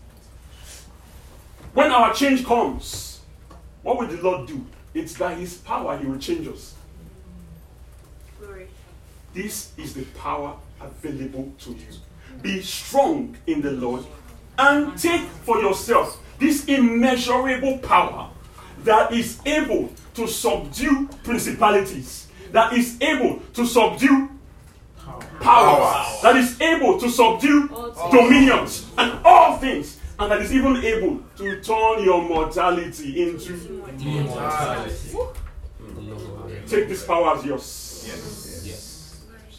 When our change comes, what will the Lord do? It's by his power he will change us. Glory. This is the power available to you. Be strong in the Lord and take for yourself this immeasurable power that is able to subdue principalities, that is able to subdue powers, that is able to subdue dominions and all things, and that is even able to turn your mortality into immortality. Take this power as yours. Yes. Yes.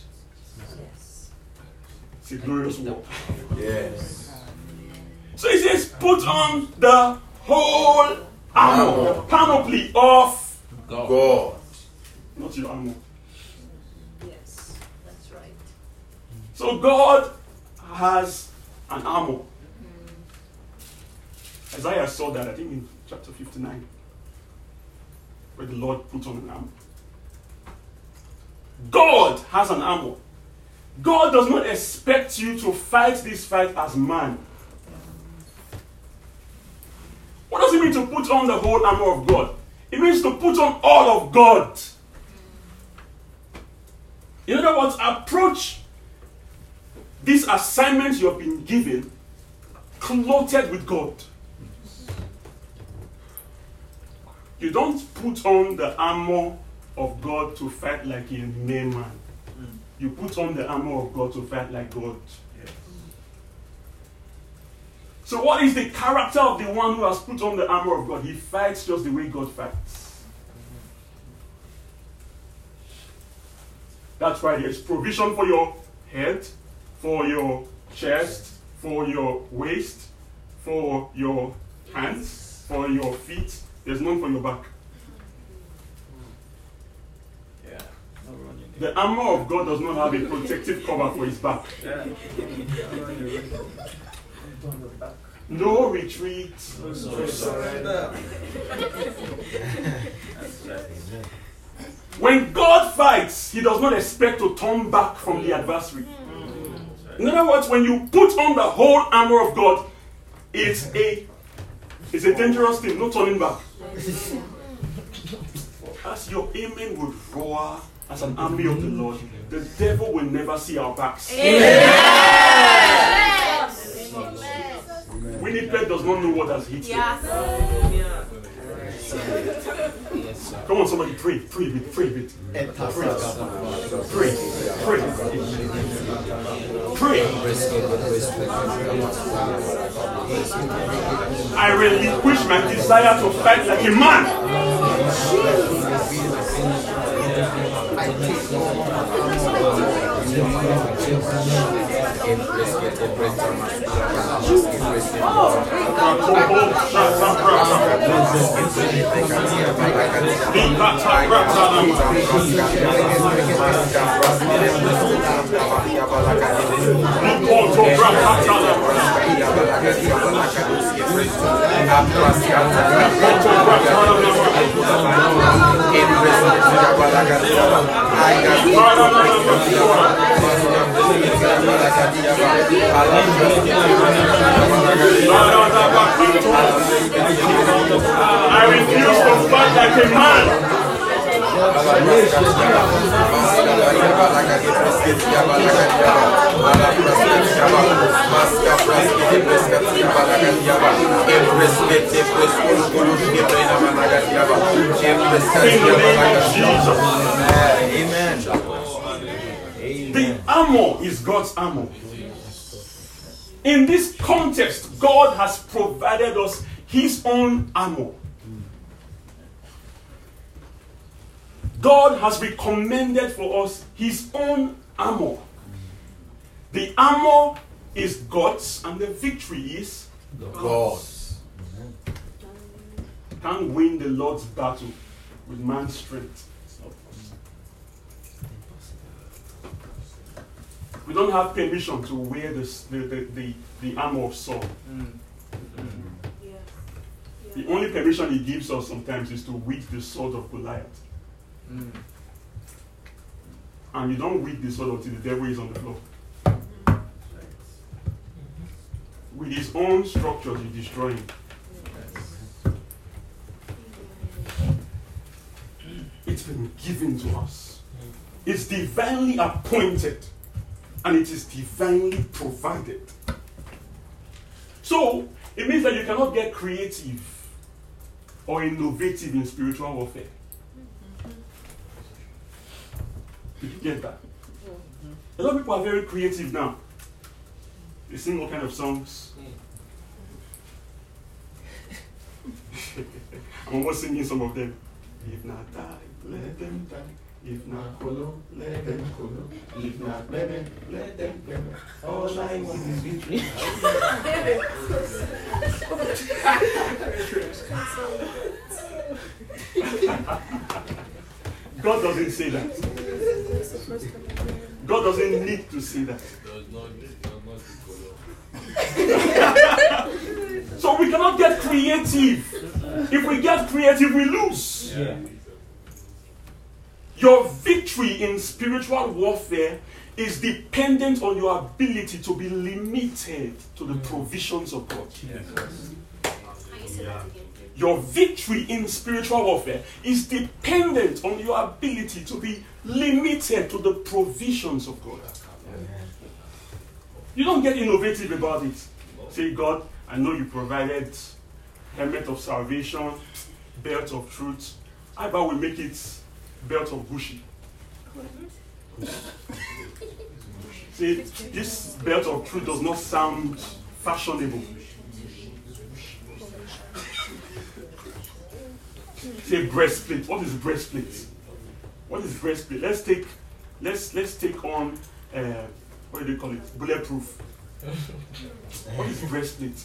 It's a glorious work. Yes. So it says, put on the whole armor, the panoply of God. not your armor. Yes, that's right. So God has an armor. Isaiah saw that, I think, in chapter fifty-nine, where the Lord put on an armor. God has an armor. God does not expect you to fight this fight as man. What does it mean to put on the whole armor of God? It means to put on all of God. In other words, approach this assignment you have been given clothed with God. You don't put on the armor of God to fight like a mere man. You put on the armor of God to fight like God. So what is the character of the one who has put on the armor of God? He fights just the way God fights. That's why there's provision for your head, for your chest, for your waist, for your hands, for your feet. There's none for your back. Yeah. The armor of God does not have a protective cover for his back. No retreat. No surrender. When God fights, he does not expect to turn back from the adversary. In other words, when you put on the whole armor of God, it's a, it's a dangerous thing, no turning back. As your amen will roar as an army of the Lord, the devil will never see our backs. Winnipeg does not know what has hit them. Come on, somebody pray, pray a bit, pray a bit. Pray, pray, pray. Pray. I relinquish my desire to fight like a man. I refuse to fight like a man. Amen. The armor is God's armor. In this context, God has provided us his own armor. God has recommended for us his own armor. The armor is God's and the victory is God's. Can't win the Lord's battle with man's strength. It's not possible. We don't have permission to wear this, the, the, the, the armor of Saul. Mm. Yeah. The only permission he gives us sometimes is to wield the sword of Goliath. Mm. And you don't wield the sword until the devil is on the floor. With his own structures, you destroy him. It's been given to us. It's divinely appointed. And it is divinely provided. So, it means that you cannot get creative or innovative in spiritual warfare. Did you get that? A lot of people are very creative now. They sing all kind of songs. I'm almost singing some of them. If not die, let them die. If not follow, let them follow. If not baby, let them baby. All I want is victory. God doesn't say that. God doesn't need to say that. So we cannot get creative. If we get creative, we lose. Yeah. Your victory in spiritual warfare is dependent on your ability to be limited to the provisions of God. Your victory in spiritual warfare is dependent on your ability to be limited to the provisions of God. You don't get innovative about it. Say, God, I know you provided helmet of salvation, belt of truth. How about we make it belt of Gucci? See, this belt of truth does not sound fashionable. Say breastplate. What is breastplate? What is breastplate? Let's take, let's let's take on, uh, what do they call it? Bulletproof. What is breastplate?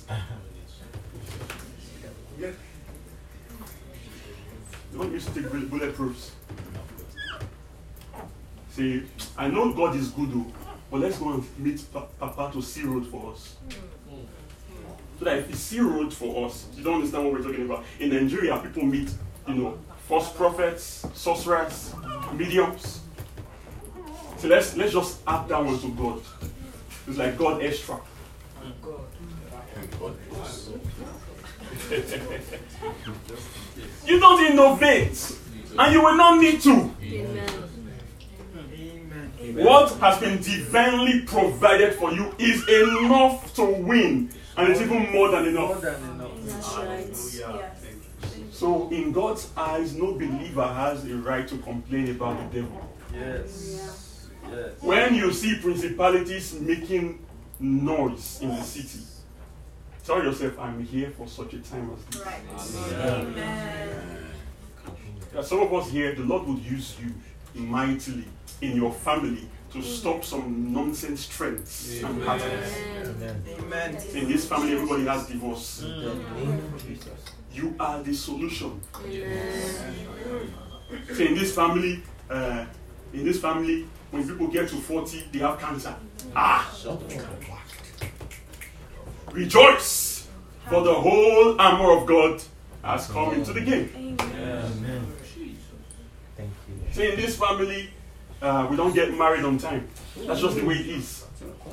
Yeah. You want me to take bulletproofs? See, I know God is good though, but let's go and meet Papa to see road for us. So that if he see road for us, you don't understand what we're talking about. In Nigeria, people meet, you know, false prophets, sorcerers, mediums. So let's let's just add that one to God. It's like God extra. You don't innovate, and you will not need to. Amen. What has been divinely provided for you is enough to win, and it's even more than enough. That's right. Yes. So, in God's eyes, no believer has a right to complain about the devil. Yes. Yes. When you see principalities making noise in the city, tell yourself, I'm here for such a time as this. Right. Amen. There are some of us here, the Lord would use you mightily in your family to stop some nonsense trends and patterns. Amen. In this family, everybody has divorce. You are the solution. So in this family, uh, in this family, when people get to forty, they have cancer. Ah! Rejoice! For the whole armor of God has come into the game. Amen. So in this family, uh, we don't get married on time. That's just the way it is.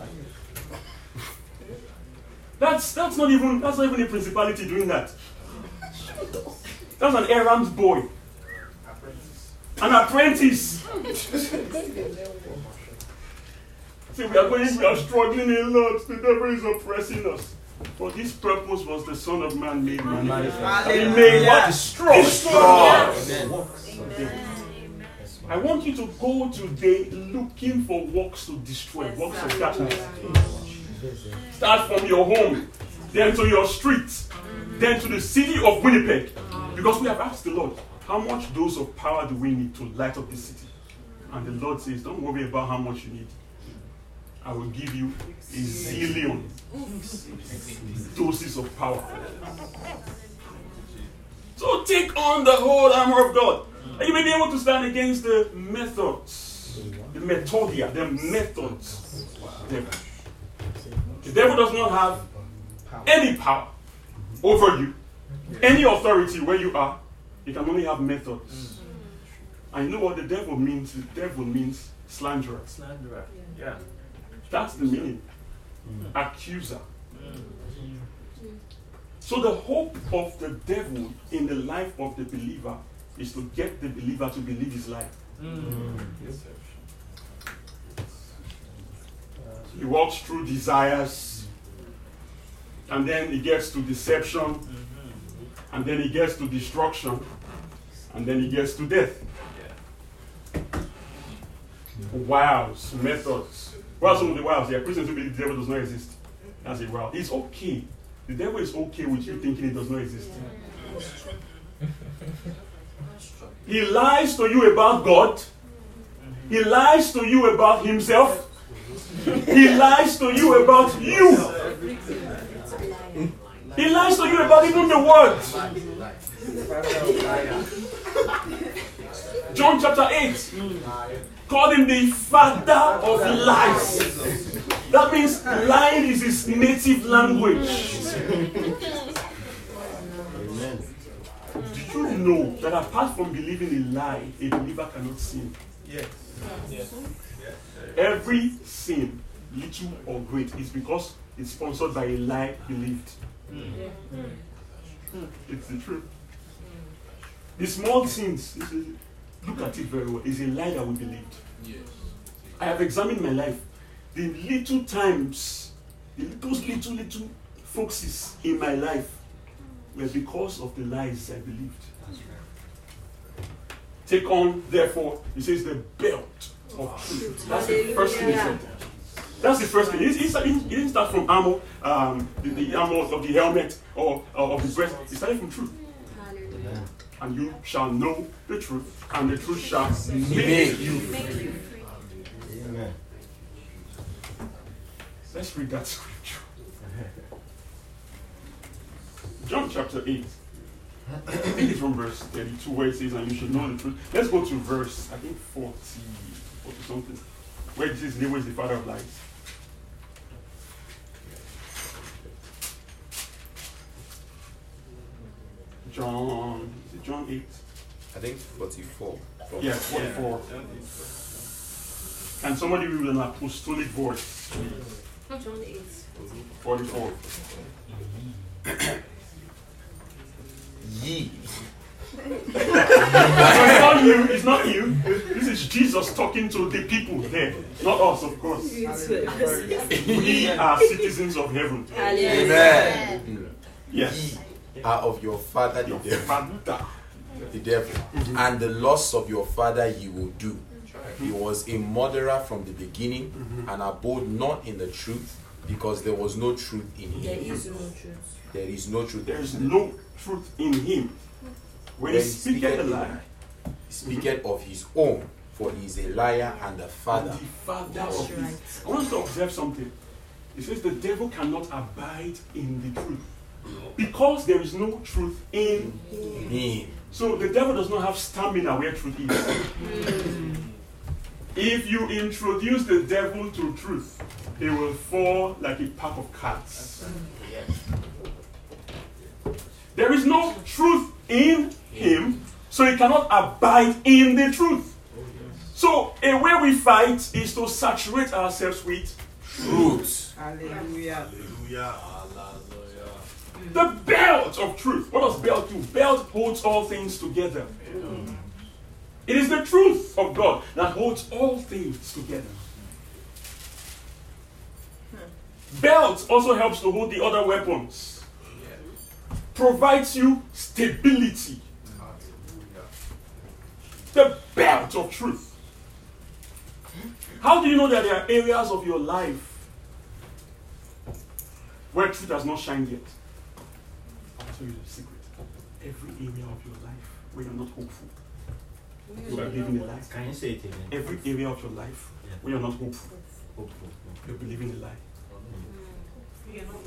That's that's not even that's not even a principality doing that. That's an errand boy. An apprentice. See, we are going, we are struggling a lot. The devil is oppressing us. For this purpose was the Son of Man made manifest. He made what? Destroy. Destroy. I want you to go today looking for works to destroy, works of darkness. Start from your home, then to your street, then to the city of Winnipeg. Because we have asked the Lord, how much dose of power do we need to light up this city? And the Lord says, don't worry about how much you need. I will give you a zillion doses of power. So take on the whole armor of God. And you may be able to stand against the methods, the methodia, the methods. The devil does not have any power over you, any authority where you are. He can only have methods. And you know what the devil means? The devil means slanderer. Slanderer. Yeah. That's the meaning. Accuser. So the hope of the devil in the life of the believer is to get the believer to believe his lie. Mm. He walks through desires, and then he gets to deception, and then he gets to destruction, and then he gets to death. Wiles, methods. What are some of the wiles? Yeah, Christians who believe the devil does not exist. That's a wild. It's okay. The devil is okay with you thinking it does not exist. He lies to you about God. He lies to you about himself. He lies to you about you. He lies to you about even the word. John chapter eight called him the father of lies. That means lying is his native language. Do you know that apart from believing a lie, a believer cannot sin? Yes. Yes. Every sin, little or great, is because it's sponsored by a lie believed. Mm. It's the truth. The small sins, look at it very well, is a lie that we believed. Yes. I have examined my life. The little times, the those little, little foxes in my life were because of the lies I believed. Take on, therefore, he says, the belt of truth. That's the first thing he said. That's the first thing. He, he, he didn't start from armor, um, the, the armor of the helmet or, or of the breast. He started from truth. Hallelujah. And you shall know the truth, and the truth shall make you free. Amen. Let's read that scripture. John chapter eight. I think it's from verse thirty-two where it says, and you should know the truth. Let's go to verse, I think, forty, forty something, where it says, the devil is the father of lies. John, is it John eight? I think forty-four. Yeah, forty-four. Yeah. Can somebody read an apostolic voice? John eight. forty-four. Ye. So it's not you, it's not you. This is Jesus talking to the people there. Not us, of course. We are citizens of heaven. Amen. Yes. Ye are of your father the Your devil. father. The devil. Mm-hmm. And the lusts of your father ye will do. Mm-hmm. He was a murderer from the beginning, mm-hmm. and abode not in the truth, because there was no truth in him. There is no truth. There is no truth. There is no truth in him. When, when he speaketh a lie, he speaketh of his own, for he is a liar and a father. And the father of right. his. I want you to observe something. It says the devil cannot abide in the truth, because there is no truth in him. So the devil does not have stamina where truth is. If you introduce the devil to truth, he will fall like a pack of cards. There is no truth in him, so he cannot abide in the truth. So a way we fight is to saturate ourselves with truth. Hallelujah. Hallelujah. The belt of truth. What does belt do? Belt holds all things together. It is the truth of God that holds all things together. Belt also helps to hold the other weapons. Provides you stability. The belt of truth. How do you know that there are areas of your life where truth has not shined yet? I'll tell you the secret. Every area of your life where you're not hopeful, you are living a lie. Can you say it again? Every area of your life where you're not hopeful, you're believing a lie. You're not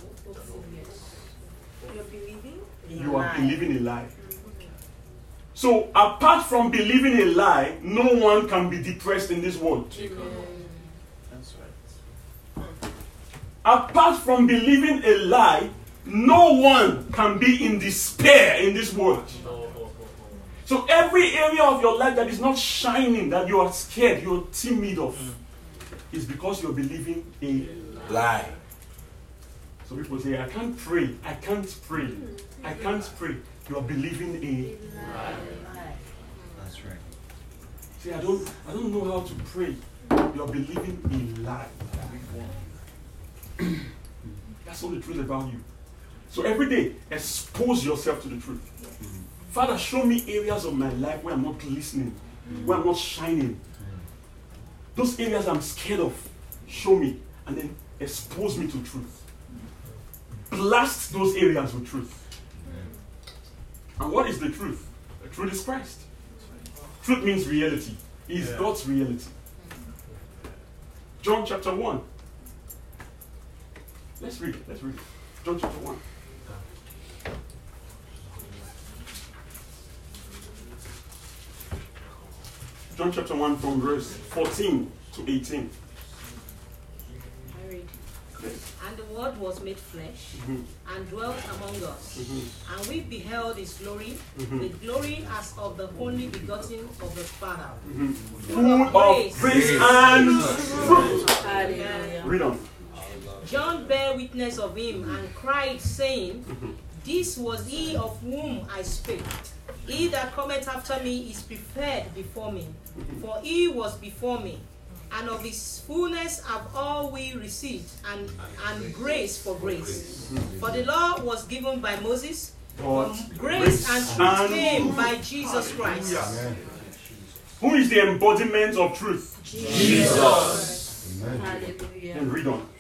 You're believing? You are believing a lie. So apart from believing a lie, no one can be depressed in this world. That's right. Apart from believing a lie, no one can be in despair in this world. So every area of your life that is not shining, that you are scared, you're timid of, is because you're believing a Lie. So people say, I can't pray, I can't pray, I can't pray. You are believing a That's right. See, I don't I don't know how to pray. You're believing a lie. That's all the truth about you. So every day, expose yourself to the truth. Father, show me areas of my life where I'm not listening, where I'm not shining. Those areas I'm scared of, show me, and then expose me to truth. Blast those areas with truth. And what is the truth? The truth is Christ. Truth means reality. He is Yeah. God's reality. John chapter one. Let's read it. Let's read it. John chapter one. John chapter one from verse fourteen to eighteen. I read. Yes. And the Word was made flesh Mhm. and dwelt among us. Mhm. And we beheld his glory, Mhm. the glory as of the only begotten of the Father. Mhm. Full Full of of grace. grace and truth. Hallelujah. Read on. John bare witness of him and cried, saying, Mhm. This was he of whom I spake. He that cometh after me is preferred before me, for he was before me. And of his fullness have all we received, and, and grace for grace. For the law was given by Moses, But but grace and truth came by Jesus Christ. Hallelujah. Who is the embodiment of truth? Jesus. Hallelujah. And read on.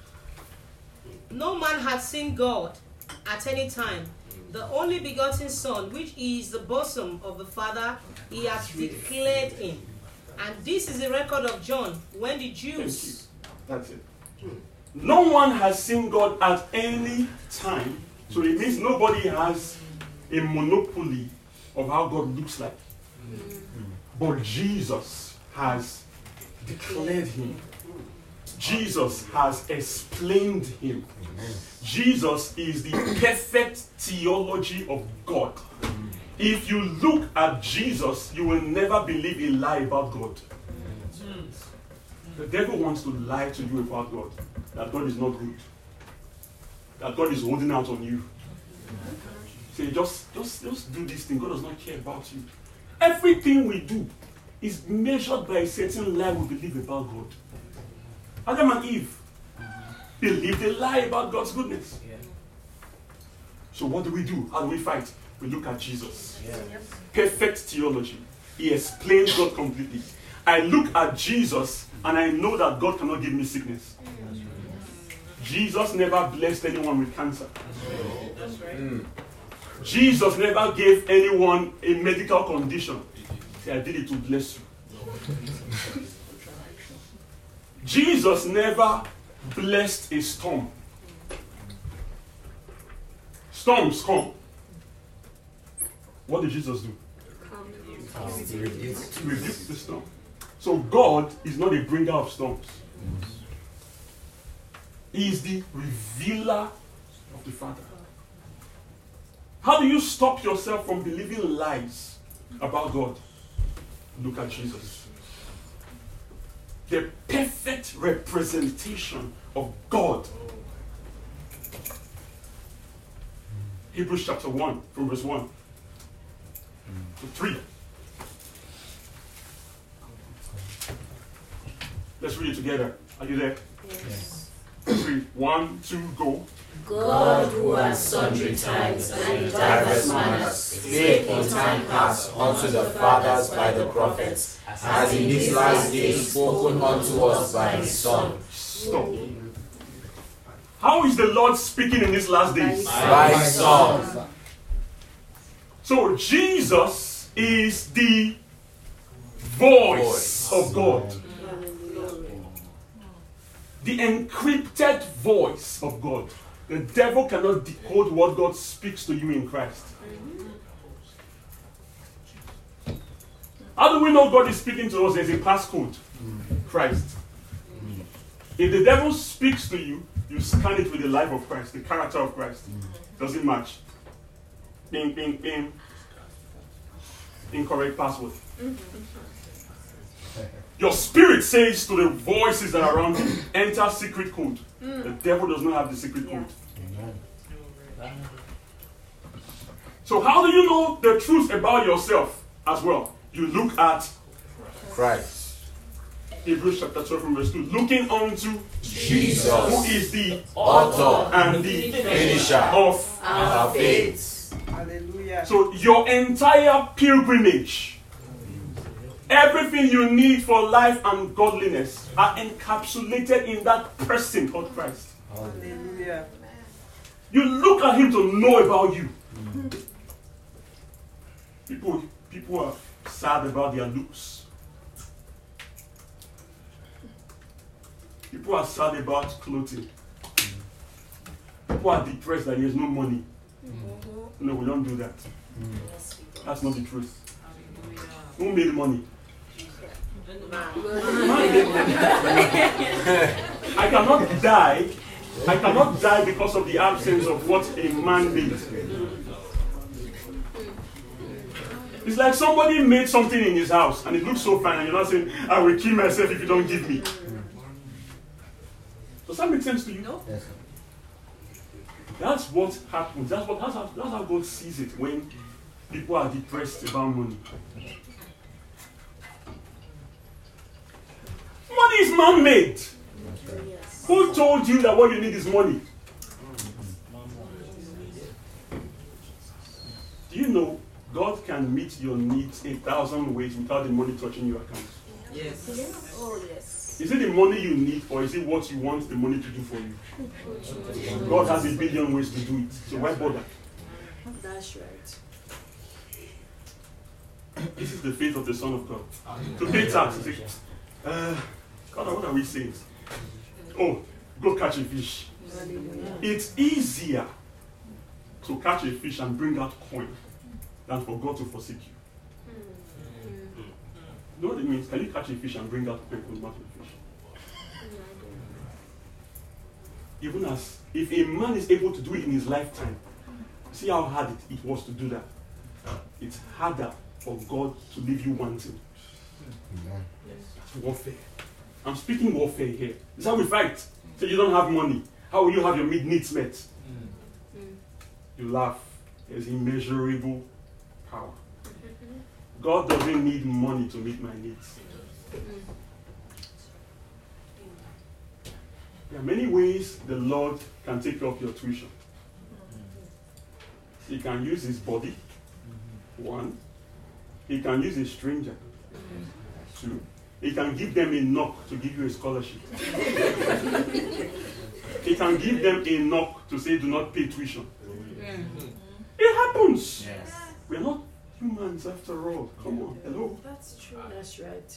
No man had seen God at any time. The only begotten Son, which is the bosom of the Father, he has declared him. And this is the record of John, when the Thank you. Jews... That's it. No one has seen God at any time. So it means nobody has a monopoly of how God looks like. But Jesus has declared him. Jesus has explained him. Jesus is the perfect theology of God. If you look at Jesus, you will never believe a lie about God. The devil wants to lie to you about God. That God is not good. That God is holding out on you. Say, just, just, just do this thing. God does not care about you. Everything we do is measured by a certain lie we believe about God. Adam and Eve believed a lie about God's goodness. So what do we do? How do we fight? We look at Jesus. Perfect theology. He explains God completely. I look at Jesus and I know that God cannot give me sickness. Jesus never blessed anyone with cancer. Mm. Jesus never gave anyone a medical condition. Say, I did it to bless you. Jesus never blessed a storm. Storms come. What did Jesus do? He rebuked the storm. So God is not a bringer of storms. He is the revealer of the Father. How do you stop yourself from believing lies about God? Look at Jesus. The perfect representation of God. Hebrews chapter one, from verse one to three. Let's read it together. Are you there? Yes. Three. One, two, go. God, who at sundry times and in diverse manners spake in time past unto the fathers by the prophets, has in these last days spoken unto us by his Son. Stop. How is the Lord speaking in these last days? By his Son. So Jesus is the voice Voice. of God. the encrypted voice of God. The devil cannot decode what God speaks to you in Christ. How do we know God is speaking to us? There's a passcode. Christ. If the devil speaks to you, you scan it with the life of Christ, the character of Christ. Does it match? Bing, bing, bing. Incorrect password. Your spirit says to the voices that are around you, enter secret code. The devil does not have the secret code. So how do you know the truth about yourself as well? You look at Christ. Hebrews chapter twelve from verse two. Looking unto Jesus, who is the author and the finisher of our faith. Hallelujah. So your entire pilgrimage, everything you need for life and godliness are encapsulated in that person called Christ. Hallelujah. You look at him to know about you. People, people are sad about their looks. People are sad about clothing. People are depressed that there's no money. No, we don't do that. That's not the truth. Who made money? I cannot die. I cannot die because of the absence of what a man made. It's like somebody made something in his house and it looks so fine and you're not saying, I will kill myself if you don't give me. Does that make sense to you? No. Yes, sir. That's what happens. That's what that's how, that's how God sees it when people are depressed about money. Money is man-made. Yes. Who told you that what you need is money? Do you know God can meet your needs a thousand ways without the money touching your account? Yes. Oh, yes. Is it the money you need or is it what you want the money to do for you? God has a billion ways to do it. So why bother? That's right. This is the faith of the Son of God. To pay tax. Say, uh, God, what are we saying? Oh, go catch a fish. It's easier to catch a fish and bring out coin than for God to forsake you. You know what it means? Can you catch a fish and bring out coin from the mouth of the fish? Even as, if a man is able to do it in his lifetime, see how hard it, it was to do that. It's harder for God to leave you wanting. That's warfare. I'm speaking warfare here. This is how we fight. So you don't have money. How will you have your needs met? Mm. You laugh. There's immeasurable power. God doesn't need money to meet my needs. There are many ways the Lord can take care of your tuition. He can use his body. One. He can use a stranger. Two. He can give them a knock to give you a scholarship. He can give them a knock to say do not pay tuition. It happens. Yes. We're not humans after all. Come on. Hello. That's true. That's right.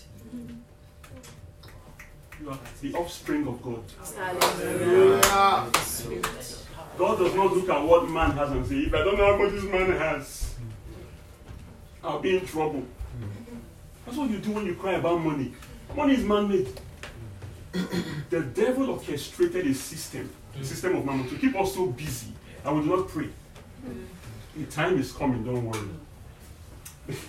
You are the offspring of God. Hallelujah. God does not look at what man has and say, if I don't know how much this man has, I'll be in trouble. That's what you do when you cry about money. Money is man-made. The devil orchestrated a system, a system of mammon, to keep us so busy and we do not pray. The time is coming, don't worry.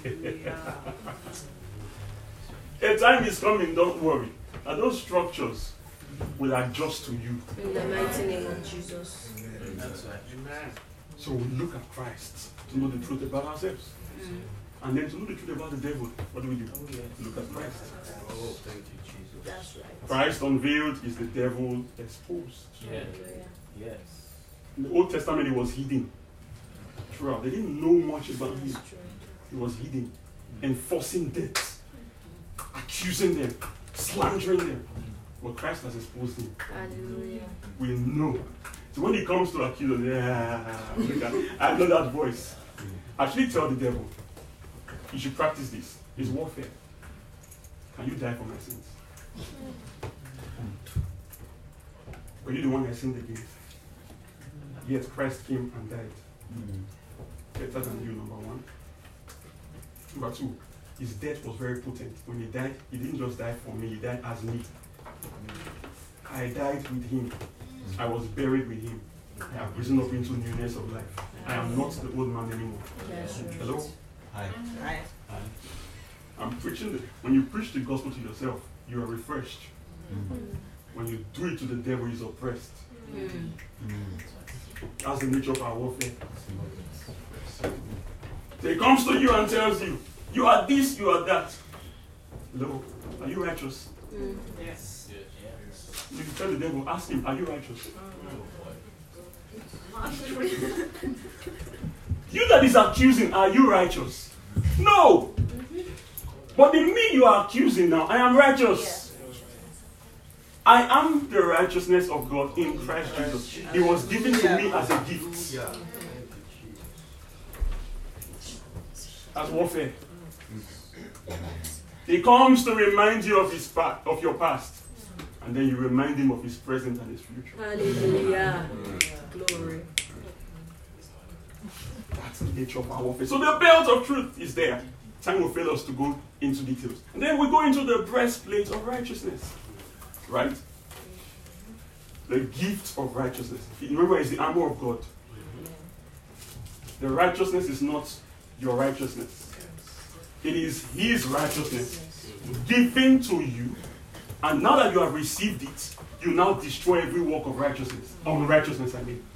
A time is coming, don't worry. And those structures will adjust to you. In the mighty name of Jesus. That's right. So we look at Christ to know the truth about ourselves. Mm. And then to know the truth about the devil, what do we do? Look at Christ. Oh, thank you, Jesus. That's right. Christ unveiled is the devil exposed. Yeah. Yes. In the Old Testament, it was hidden. Throughout. They didn't know much about him. It was hidden. Enforcing death. Accusing them. Slandering them. But Christ has exposed him. Hallelujah. We know. So when he comes to accuse us, yeah, I know that voice. Actually tell the devil, you should practice this. It's warfare. Can you die for my sins? Were you the one I sinned against? Yet Christ came and died. Better than you, number one. Number two, his death was very potent. When he died, he didn't just die for me, he died as me. I died with him. I was buried with him. I have risen up into newness of life. I am not the old man anymore. Hello? Hi. Hi. Hi. I'm preaching the, when you preach the gospel to yourself, you are refreshed. Mm. When you do it to the devil, he's oppressed. Mm. That's the nature of our warfare. So he comes to you and tells you, you are this, you are that. Hello? Are you righteous? Mm. Yes. You can tell the devil, ask him, are you righteous? You that is accusing, are you righteous? No! But the me you are accusing now, I am righteous. I am the righteousness of God in Christ Jesus. It was given to me as a gift. As warfare. He comes to remind you of his past, of your past. And then you remind him of his present and his future. Hallelujah. Glory. That's the nature of our warfare. So the belt of truth is there. Time will fail us to go into details. And then we go into the breastplate of righteousness. Right? The gift of righteousness. Remember, it's the armor of God. The righteousness is not your righteousness. It is his righteousness given to you. And now that you have received it, you now destroy every work of righteousness. Unrighteousness, I mean.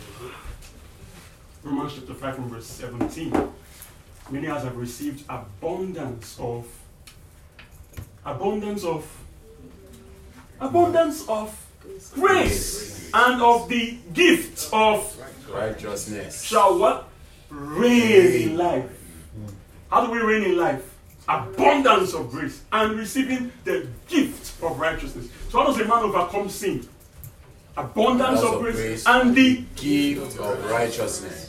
Romans chapter five from verse seventeen. Many as have received abundance of abundance of abundance of grace and of the gift of righteousness shall what? Reign in life. How do we reign in life? Abundance of grace and receiving the gift of righteousness. So how does a man overcome sin? Abundance of, of grace, grace and the gift of righteousness.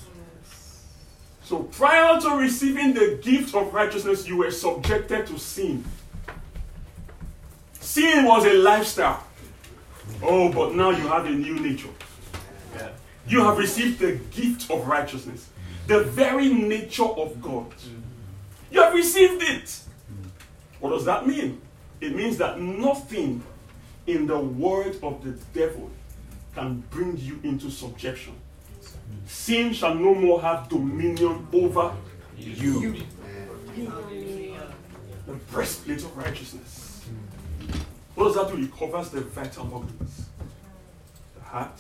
So prior to receiving the gift of righteousness, you were subjected to sin. Sin was a lifestyle. Oh, but now you have a new nature. Yeah. You have received the gift of righteousness. The very nature of God. You have received it. What does that mean? It means that nothing in the word of the devil can bring you into subjection. Sin shall no more have dominion over you. The breastplate of righteousness. What does that do? It covers the vital organs. The heart,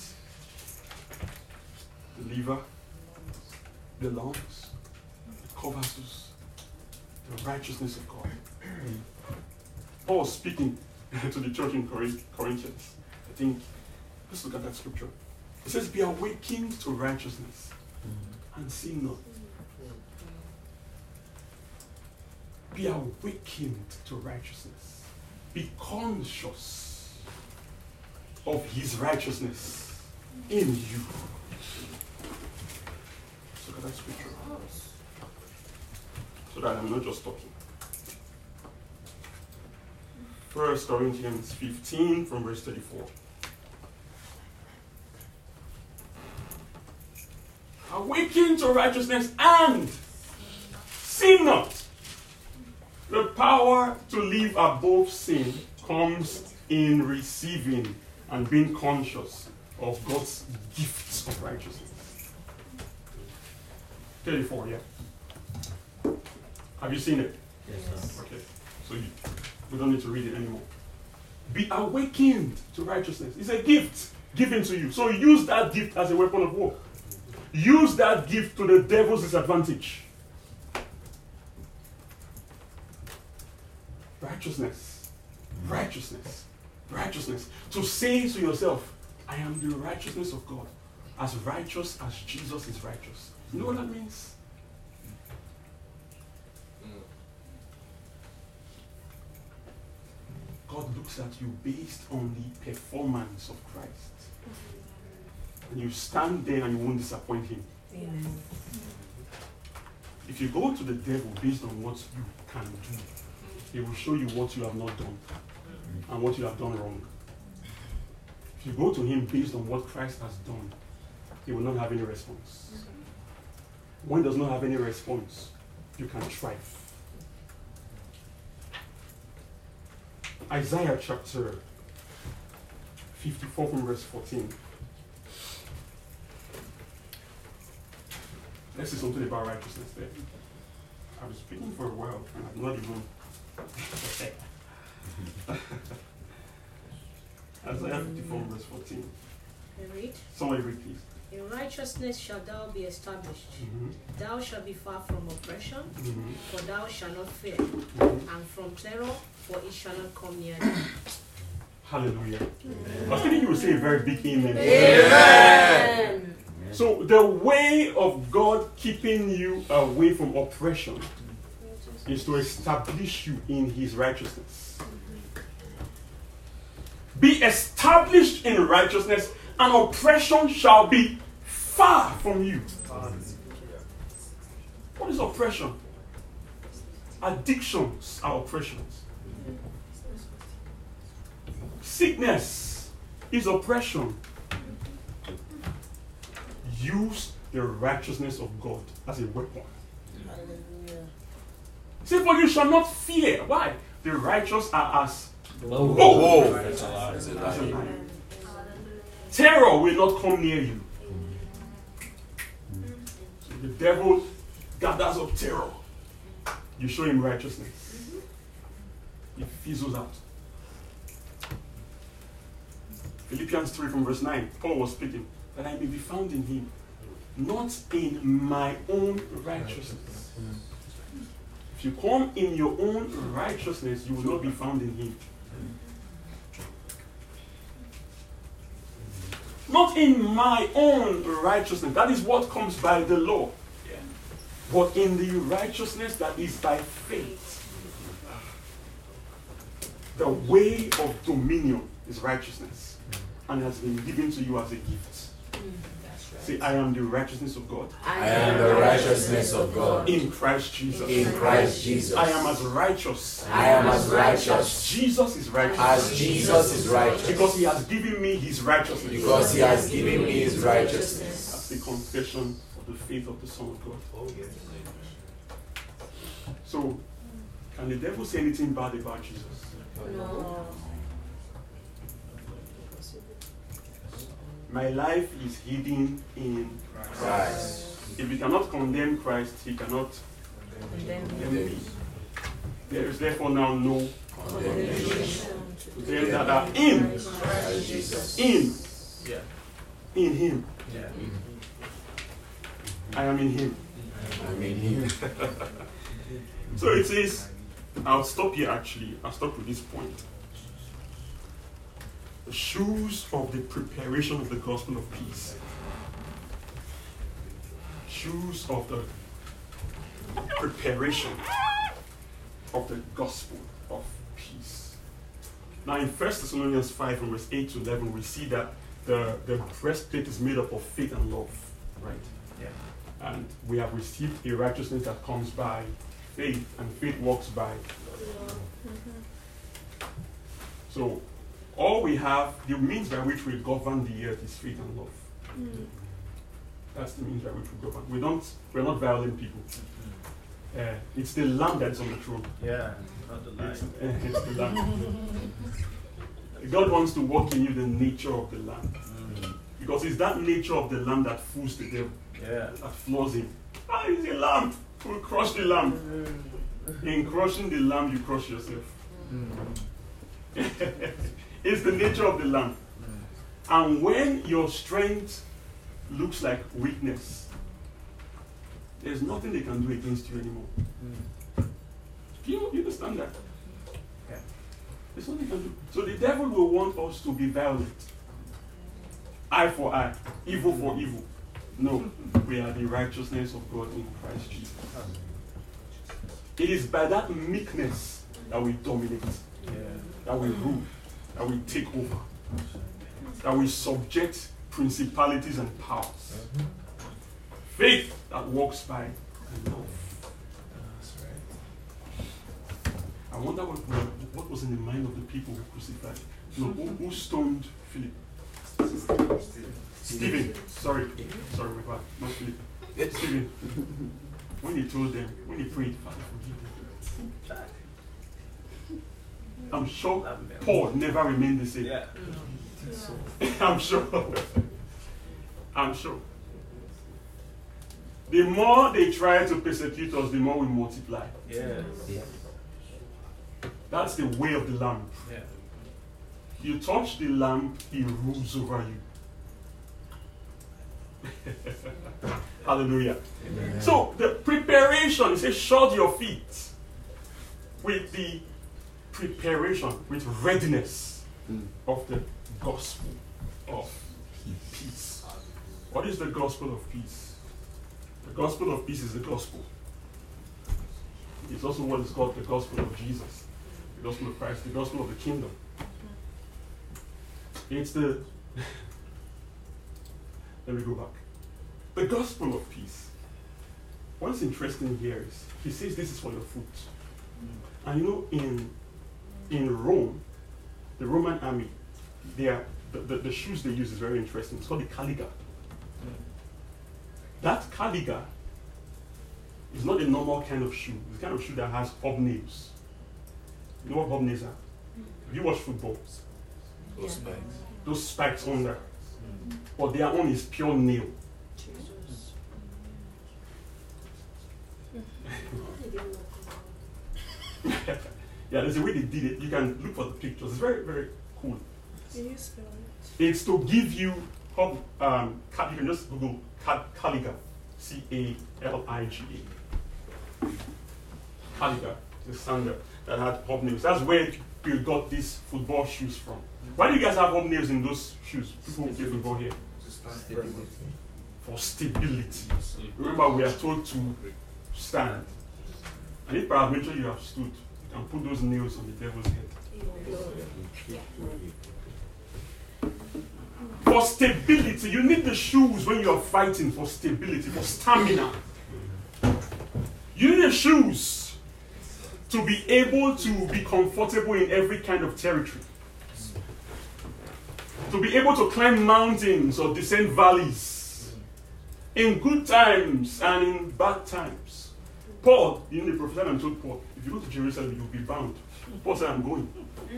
the liver, the lungs. It covers those. The righteousness of God. Paul was speaking to the church in Corinthians. I think, let's look at that scripture. It says, be awakened to righteousness and sin not. Be awakened to righteousness. Be conscious of his righteousness in you. Let's look at that scripture. So that I'm not just talking. First Corinthians fifteen from verse thirty-four. Awaken to righteousness and sin not. The power to live above sin comes in receiving and being conscious of God's gifts of righteousness. thirty-four, yeah. Have you seen it? Yes, sir. Okay. So you, we don't need to read it anymore. Be awakened to righteousness. It's a gift given to you. So use that gift as a weapon of war. Use that gift to the devil's disadvantage. Righteousness. Righteousness. Righteousness. To say to yourself, I am the righteousness of God. As righteous as Jesus is righteous. You know what that means? God looks at you based on the performance of Christ. And you stand there and you won't disappoint him. Amen. If you go to the devil based on what you can do, he will show you what you have not done and what you have done wrong. If you go to him based on what Christ has done, he will not have any response. When he does not have any response, you can thrive. Isaiah chapter fifty-four from verse fourteen. Let's see something about righteousness there. I was speaking for a while and I've not even. Isaiah fifty-four verse fourteen. I read. Somebody read, please. In righteousness shalt thou be established. Mm-hmm. Thou shalt be far from oppression, Mm-hmm. for thou shalt not fear, Mm-hmm. and from terror, for it shall not come near thee. Hallelujah. I was thinking you would say a very big amen. Amen. So the way of God keeping you away from oppression is to establish you in his righteousness. Be established in righteousness, and oppression shall be far from you. What is oppression? Addictions are oppressions. Sickness is oppression. Use the righteousness of God as a weapon. Say, for you shall not fear. Why? The righteous are as Oh, oh, that's a lie. as a lion. Terror will not come near you. So the devil gathers up terror. You show him righteousness. He fizzles out. Philippians three from verse nine. Paul was speaking. That I may be found in him, not in my own righteousness. If you come in your own righteousness, you will not be found in him. Not in my own righteousness. That is what comes by the law. But in the righteousness that is by faith. The way of dominion is righteousness. And has been given to you as a gift. Say, I am the righteousness of God. I am the righteousness of God. In Christ Jesus. In Christ Jesus. I am as righteous. I am as righteous. Jesus is righteous. As Jesus is righteous. Because he has given me his righteousness. Because he has given me his righteousness. That's the confession of the faith of the Son of God. So, can the devil say anything bad about Jesus? No. My life is hidden in Christ. If he cannot condemn Christ, he cannot condemn me. There is therefore now no Condemnation. to them that are in, Christ Jesus. in, Yeah. in him. Yeah. I am in him. I mean him. So it says, I'll stop here actually. I'll stop with this point. The shoes of the preparation of the gospel of peace. Shoes of the preparation of the gospel of peace. Now in First Thessalonians five from verse eight to eleven, we see that the, the breastplate is made up of faith and love, right? Yeah. And we have received a righteousness that comes by faith, and faith walks by. So all we have, the means by which we govern the earth is faith and love. Mm. That's the means by which we govern. We don't, we're not violent people. Uh, it's the lamb that's on the throne. Yeah. Not the It's, lie. uh, it's the lamb. God wants to work in you the nature of the lamb. Mm. Because it's that nature of the lamb that fools the devil, Yeah. that floors him. Ah, he's a lamb. We'll crush the lamb. In crushing the lamb, you crush yourself. Mm. It's the nature of the lamb. And when your strength looks like weakness, there's nothing they can do against you anymore. Mm. Do you, you understand that? Yeah. There's nothing they can do. So the devil will want us to be violent. Eye for eye, evil for evil. No, we are the righteousness of God in Christ Jesus. It is by that meekness that we dominate, Yeah. that we rule, that we take over, that we subject principalities and powers. Faith that walks by love. That's right. I wonder what, what was in the mind of the people who crucified. No, who, who stoned Philip? Stephen. Sorry. Sorry, my bad. Not Philip. Stephen. When he told them, when he prayed, Father, forgive them. I'm sure Paul never remained the same. Yeah. I'm sure. I'm sure. The more they try to persecute us, the more we multiply. Yes. That's the way of the Lamb. Yeah. You touch the Lamb, he rules over you. Hallelujah. Amen. So the preparation, it says, shod your feet with the preparation, with readiness of the gospel of peace. What is the gospel of peace? The gospel of peace is the gospel. It's also what is called the gospel of Jesus, the gospel of Christ, the gospel of the kingdom. It's the, let me go back. The gospel of peace. What's interesting here is, he says this is for your foot. And you know, in, in Rome, the Roman army, they are, the, the, the shoes they use is very interesting. It's called the caliga. That caliga is not a normal kind of shoe. It's the kind of shoe that has hobnails. You know what hobnails are? Have you watched football? Those spikes. Those spikes on there. But their own is pure nail. Yeah, there's a way they did it. You can look for the pictures. It's very, very cool. Can you spell it? It's to give you, um, you can just Google caliga, C A L I G A. Caliga, the sandal that had hobnails. That's where you got these football shoes from. Why do you guys have hobnails in those shoes? People who play football here. For stability. Remember, we are told to stand. And if perhaps make sure you have stood, you can put those nails on the devil's head. For stability, you need the shoes when you are fighting for stability, for stamina. You need the shoes to be able to be comfortable in every kind of territory. To be able to climb mountains or descend valleys in good times and in bad times. Paul, you know, the prophet and told Paul, if you go to Jerusalem, you'll be bound. Paul said, I'm going.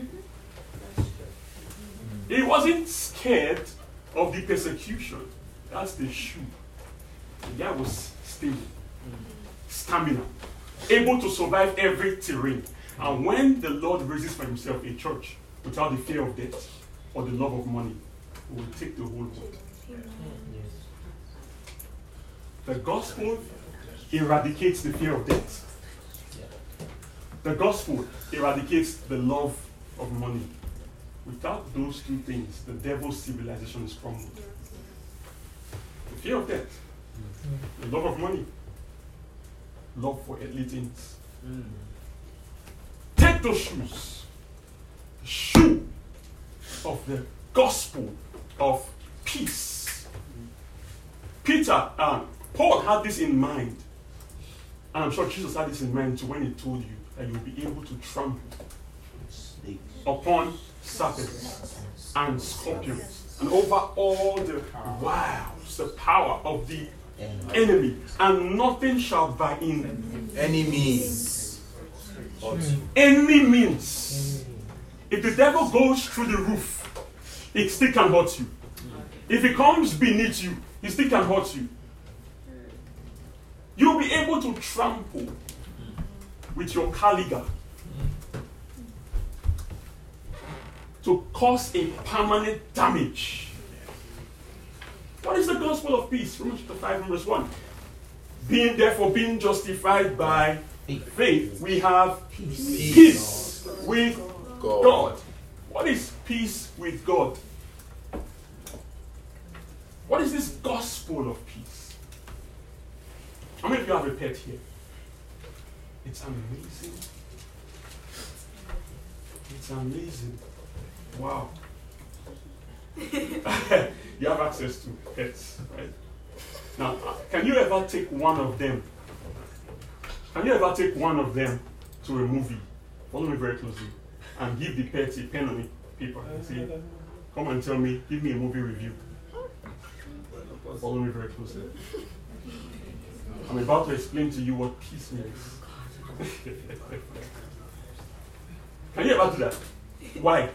He wasn't scared of the persecution. That's the shoe. The guy was stable, stamina, able to survive every terrain. And when the Lord raises for himself a church without the fear of death or the love of money, he will take the whole world. The gospel eradicates the fear of death. The gospel eradicates the love of money. Without those two things, the devil's civilization is crumbled. The fear of death, the love of money, love for earthly things. Take those shoes, the shoe of the gospel of peace. Peter, um, Paul had this in mind, and I'm sure Jesus had this in mind too when he told you that you'll be able to trample upon serpents and scorpions and over all the wiles, the power of the enemy, and nothing shall by in Any means. any means. If the devil goes through the roof, it still can hurt you. If he comes beneath you, he still can hurt you. You'll be able to trample with your caliga to cause a permanent damage. What is the gospel of peace? Romans chapter five, verse one. Being therefore being justified by faith, we have peace, peace with God. God. What is peace with God? What is this gospel of peace? How many of you have a pet here? It's amazing. It's amazing. Wow. You have access to pets, right? Now, can you ever take one of them? Can you ever take one of them to a movie? Follow me very closely. And give the pet a pen on the paper and say, Come and tell me, give me a movie review. Follow me very closely. I'm about to explain to you what peace means. Can you ever do that? Why?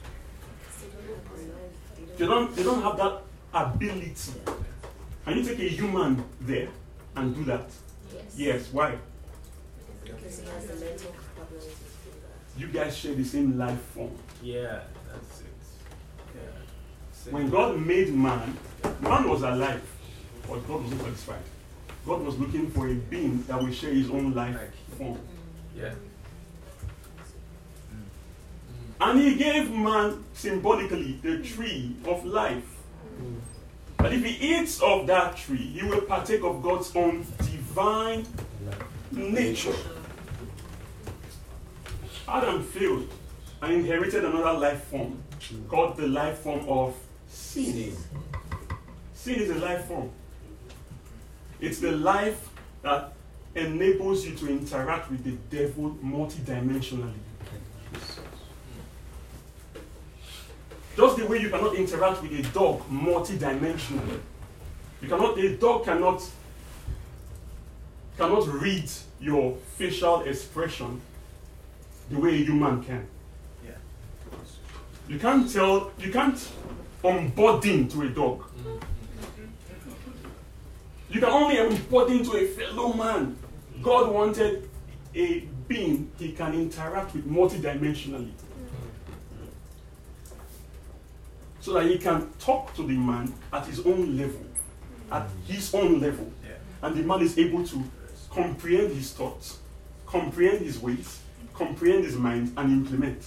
They don't, they don't have that ability. Can you take a human there and do that? Yes. Yes. Why? Because he has the mental capability to do that. You guys share the same life form. Yeah, that's it. Yeah. Same. When God made man, man was alive, but God wasn't satisfied. God was looking for a being that will share his own life form. Yeah. And he gave man symbolically the tree of life. But if he eats of that tree, he will partake of God's own divine nature. Adam failed and inherited another life form called the life form of sin. Sin is a life form. It's the life that enables you to interact with the devil multidimensionally. Just the way you cannot interact with a dog multidimensionally. You cannot, a dog cannot, cannot read your facial expression the way a human can. Yeah. You can't tell, you can't unburden to a dog. You can only unburden to a fellow man. God wanted a being he can interact with multidimensionally. So that he can talk to the man at his own level. At his own level. Yeah. And the man is able to comprehend his thoughts, comprehend his ways, comprehend his mind, and implement.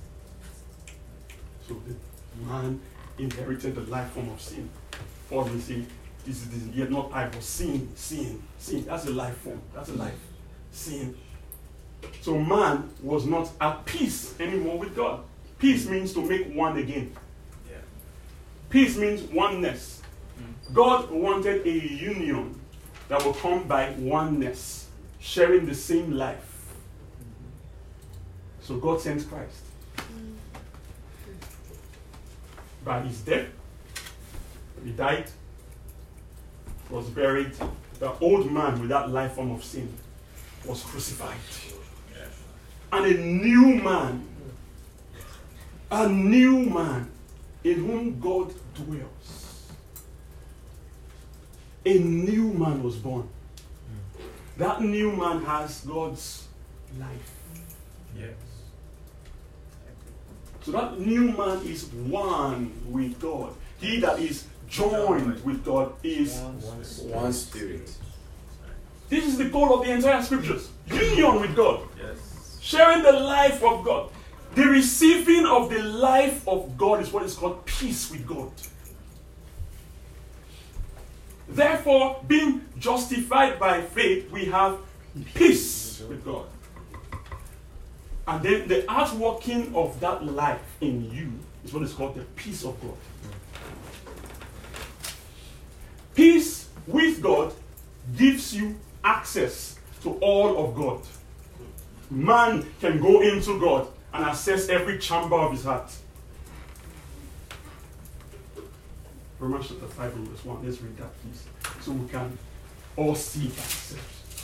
So the man inherited the life form of sin. Paul will say, this is this, yet not I, but sin, sin, sin. That's a life form. That's a life. Sin. So man was not at peace anymore with God. Peace means to make one again. Yeah. Peace means oneness. God wanted a union that will come by oneness, sharing the same life. So God sent Christ. By his death, he died, was buried. The old man with that life form of sin was crucified. And a new man, a new man in whom God dwells. A new man was born. That new man has God's life. Yes. So that new man is one with God. He that is joined with God is One spirit. This is the goal of the entire scriptures. Union with God. Yes. Sharing the life of God. The receiving of the life of God is what is called peace with God. Therefore, being justified by faith, we have peace with God. And then the outworking of that life in you is what is called the peace of God. Peace with God gives you access to all of God. Man can go into God and access every chamber of his heart. Romans chapter five and verse one. Let's read that, please. So we can all see access.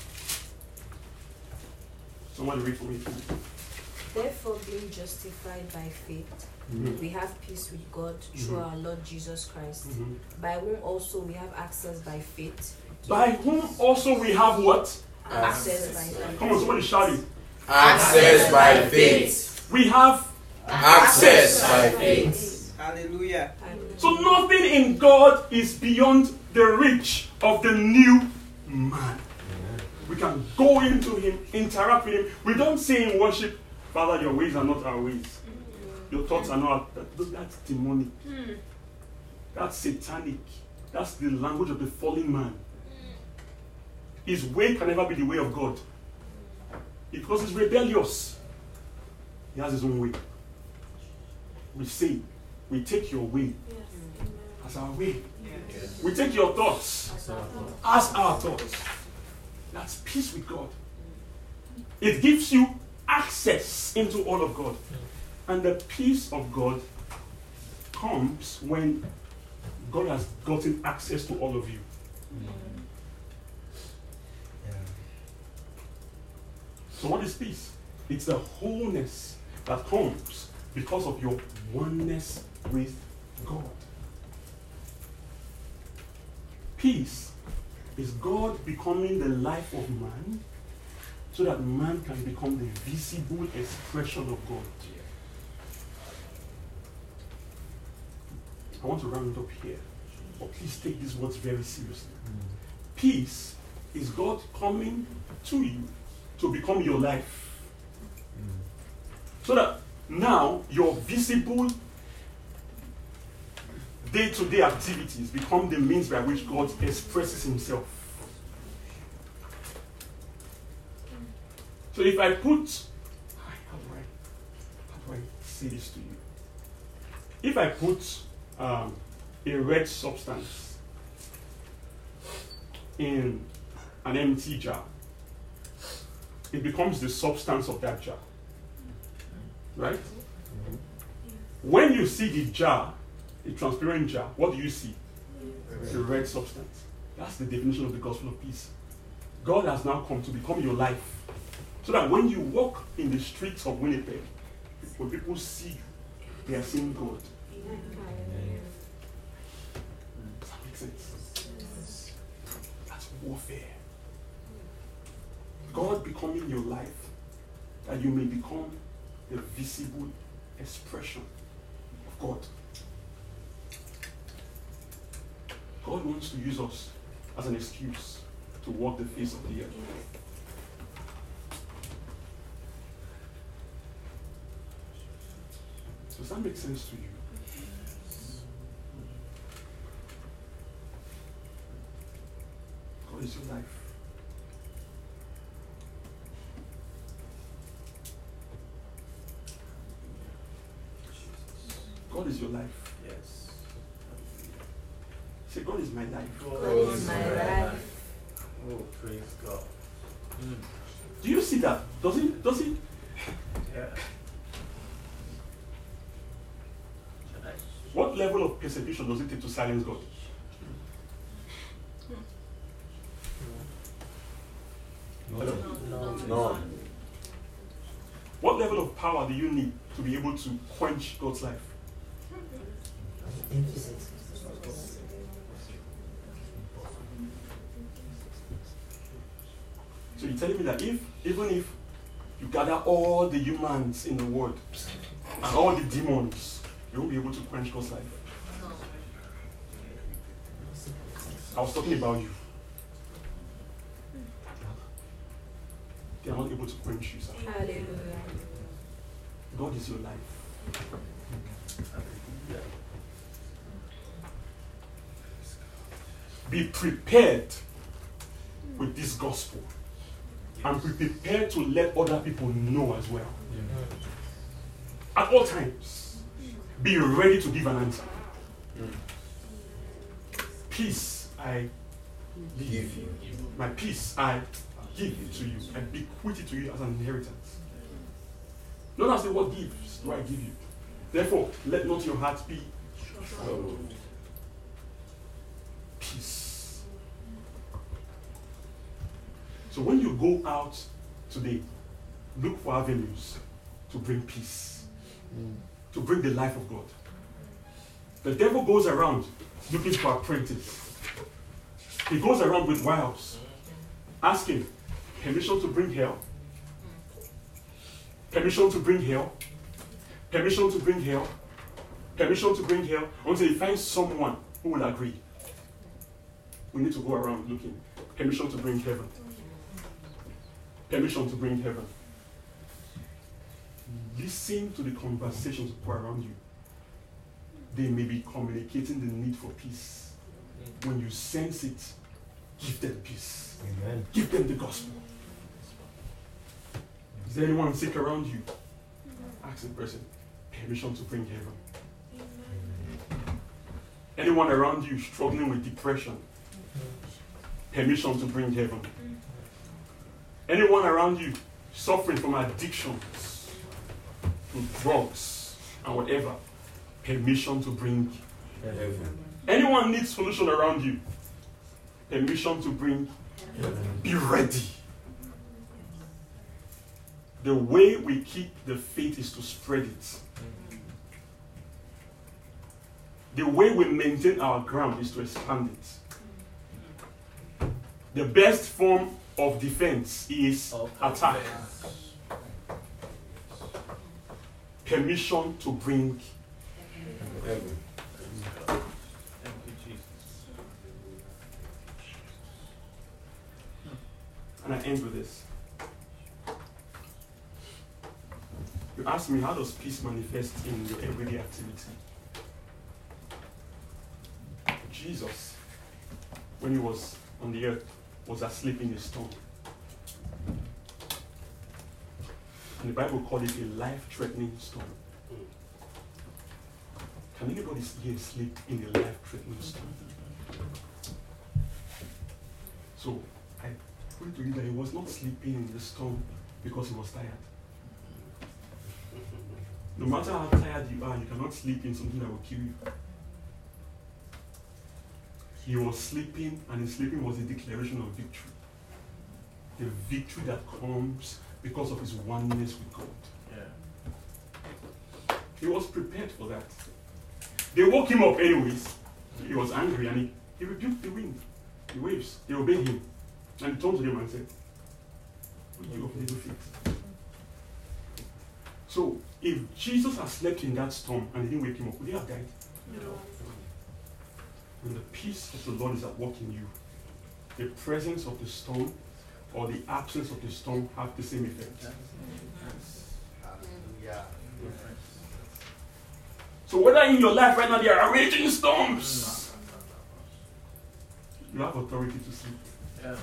Somebody read for me, please. Therefore, being justified by faith, Mm-hmm. we have peace with God through Mhm. our Lord Jesus Christ, Mm-hmm. by whom also we have access by faith. By whom also we have what? Access by faith. Come on, somebody shout it. Access by faith. We have. Access by faith. Hallelujah. So nothing in God is beyond the reach of the new man. We can go into him, interact with him. We don't say in worship, Father, your ways are not our ways. Your thoughts are not. That, that's demonic. That's satanic. That's the language of the fallen man. His way can never be the way of God. Because he's rebellious. He has his own way. We say, we take your way as our way. We take your thoughts as our thoughts. That's peace with God. It gives you access into all of God. And the peace of God comes when God has gotten access to all of you. So what is peace? It's the wholeness that comes because of your oneness with God. Peace is God becoming the life of man so that man can become the visible expression of God. I want to round up here, but please take these words very seriously. Peace is God coming to you to become your life. So that now your visible day-to-day activities become the means by which God expresses himself. So if I put, how do I, how do I say this to you? If I put um, a red substance in an empty jar, it becomes the substance of that jar. Right? Mm-hmm. When you see the jar, a transparent jar, what do you see? A red substance. That's the definition of the gospel of peace. God has now come to become your life. So that when you walk in the streets of Winnipeg, when people see you, they are seeing God. Does that make sense? That's warfare. God becoming your life, that you may become the visible expression of God. God wants to use us as an excuse to walk the face of the earth. Does that make sense to you? God is your life. God is your life. Yes. Say, God is my life. God is my life. Oh, praise God. Mm. Do you see that? Does he? Does he? Yeah. What level of persecution does it take to silence God? Hello? No. No. What level of power do you need to be able to quench God's life? So you're telling me that if, even if you gather all the humans in the world and all the demons, you won't be able to quench God's life? I was talking about you. They are not able to quench you, sir. Hallelujah. God is your life. Be prepared with this gospel and be prepared to let other people know as well. At all times, be ready to give an answer. Peace I give you. My peace I give it to you. I bequeath it to you as an inheritance. Don't ask me what gifts do I give you. Therefore, let not your heart be troubled. Peace. So when you go out today, look for avenues to bring peace, mm. to bring the life of God. The devil goes around looking for apprentices. He goes around with wives, asking permission to bring hell, permission to bring hell, permission to bring hell, permission to bring hell, until he finds someone who will agree. We need to go around looking. Permission to bring heaven. Permission to bring heaven. Listen to the conversations that go around you. They may be communicating the need for peace. When you sense it, give them peace. Amen. Give them the gospel. Is there anyone sick around you? Ask the person, permission to bring heaven. Anyone around you struggling with depression? Permission to bring heaven. Anyone around you suffering from addictions to drugs and whatever? permission to bring. Heaven. Anyone needs solution around you? Permission to bring. Heaven. Be ready. The way we keep the faith is to spread it. The way we maintain our ground is to expand it. The best form of defense is attack. Permission to bring Heaven. Thank you, Jesus. And I end with this. You ask me, how does peace manifest in your everyday activity? Jesus, when he was on the earth, was asleep in a storm. And the Bible called it a life-threatening storm. Can anybody here sleep in a life-threatening storm? So, I put to you that he was not sleeping in the storm because he was tired. No matter how tired you are, you cannot sleep in something that will kill you. He was sleeping, and his sleeping was a declaration of victory. The victory that comes because of his oneness with God. Yeah. He was prepared for that. They woke him up anyways. He was angry, and he, he rebuked the wind, the waves. They obeyed him. And he turned to them and said, "Will you of little faith?" So, if Jesus had slept in that storm and he didn't wake him up, would he have died? No. When the peace of the Lord is at work in you, the presence of the storm or the absence of the storm have the same effect. Hallelujah. So whether in your life right now there are raging storms, you have authority to sleep. Yeah.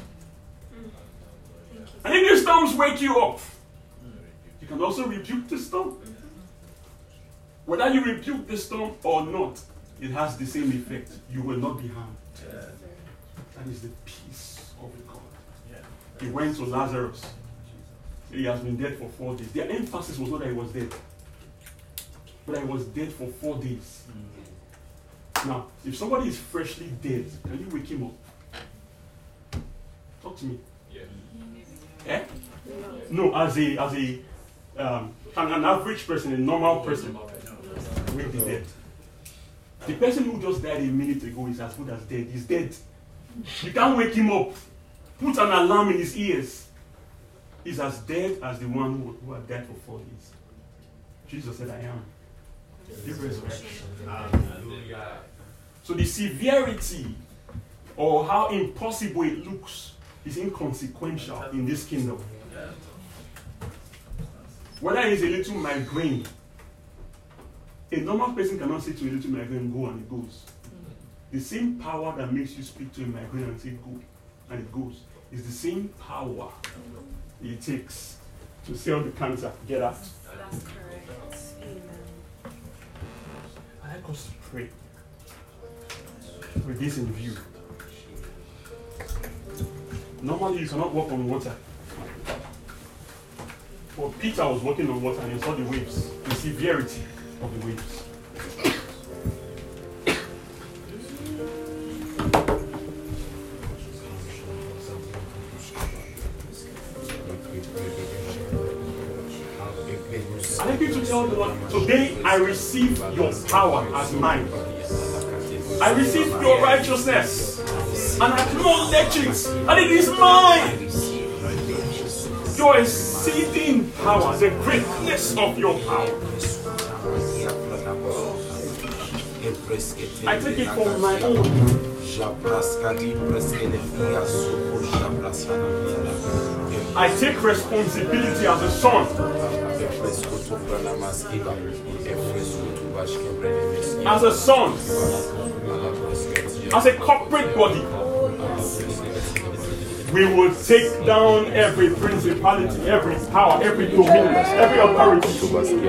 And if the storms wake you up, you can also rebuke the storm. Whether you rebuke the storm or not, it has the same effect. You will not be harmed. Yeah. That is the peace of God. Yeah. He went to Lazarus. He has been dead for four days. Their emphasis was not that he was dead, but that he was dead for four days. Mm-hmm. Now, if somebody is freshly dead, can you wake him up? Talk to me. Yeah. Eh? No, as a as a um, an, an average person, a normal person, wake the dead. The person who just died a minute ago is as good as dead. He's dead. You can't wake him up. Put an alarm in his ears. He's as dead as the one who, who had died for four days. Jesus said, "I am the resurrection." Hallelujah. So the severity or how impossible it looks is inconsequential in this kingdom. Whether it's a little migraine, a normal person cannot say to a little migraine, "Go," and it goes. The same power that makes you speak to a migraine and say, "Go," and it goes, is the same power it takes to sell the cancer. Get out. That's correct. Amen. I like us to pray with this in view. Normally, you cannot walk on water. But Peter was walking on water and he saw the waves, the severity of the waves. I like you to tell the Lord, today I receive your power as mine. I receive your righteousness and acknowledge it, and it is mine. Your exceeding power, the greatness of your power. I take it for my own. I take responsibility as a son. As a son. As a corporate body. We will take down every principality, every power, every dominion, every authority.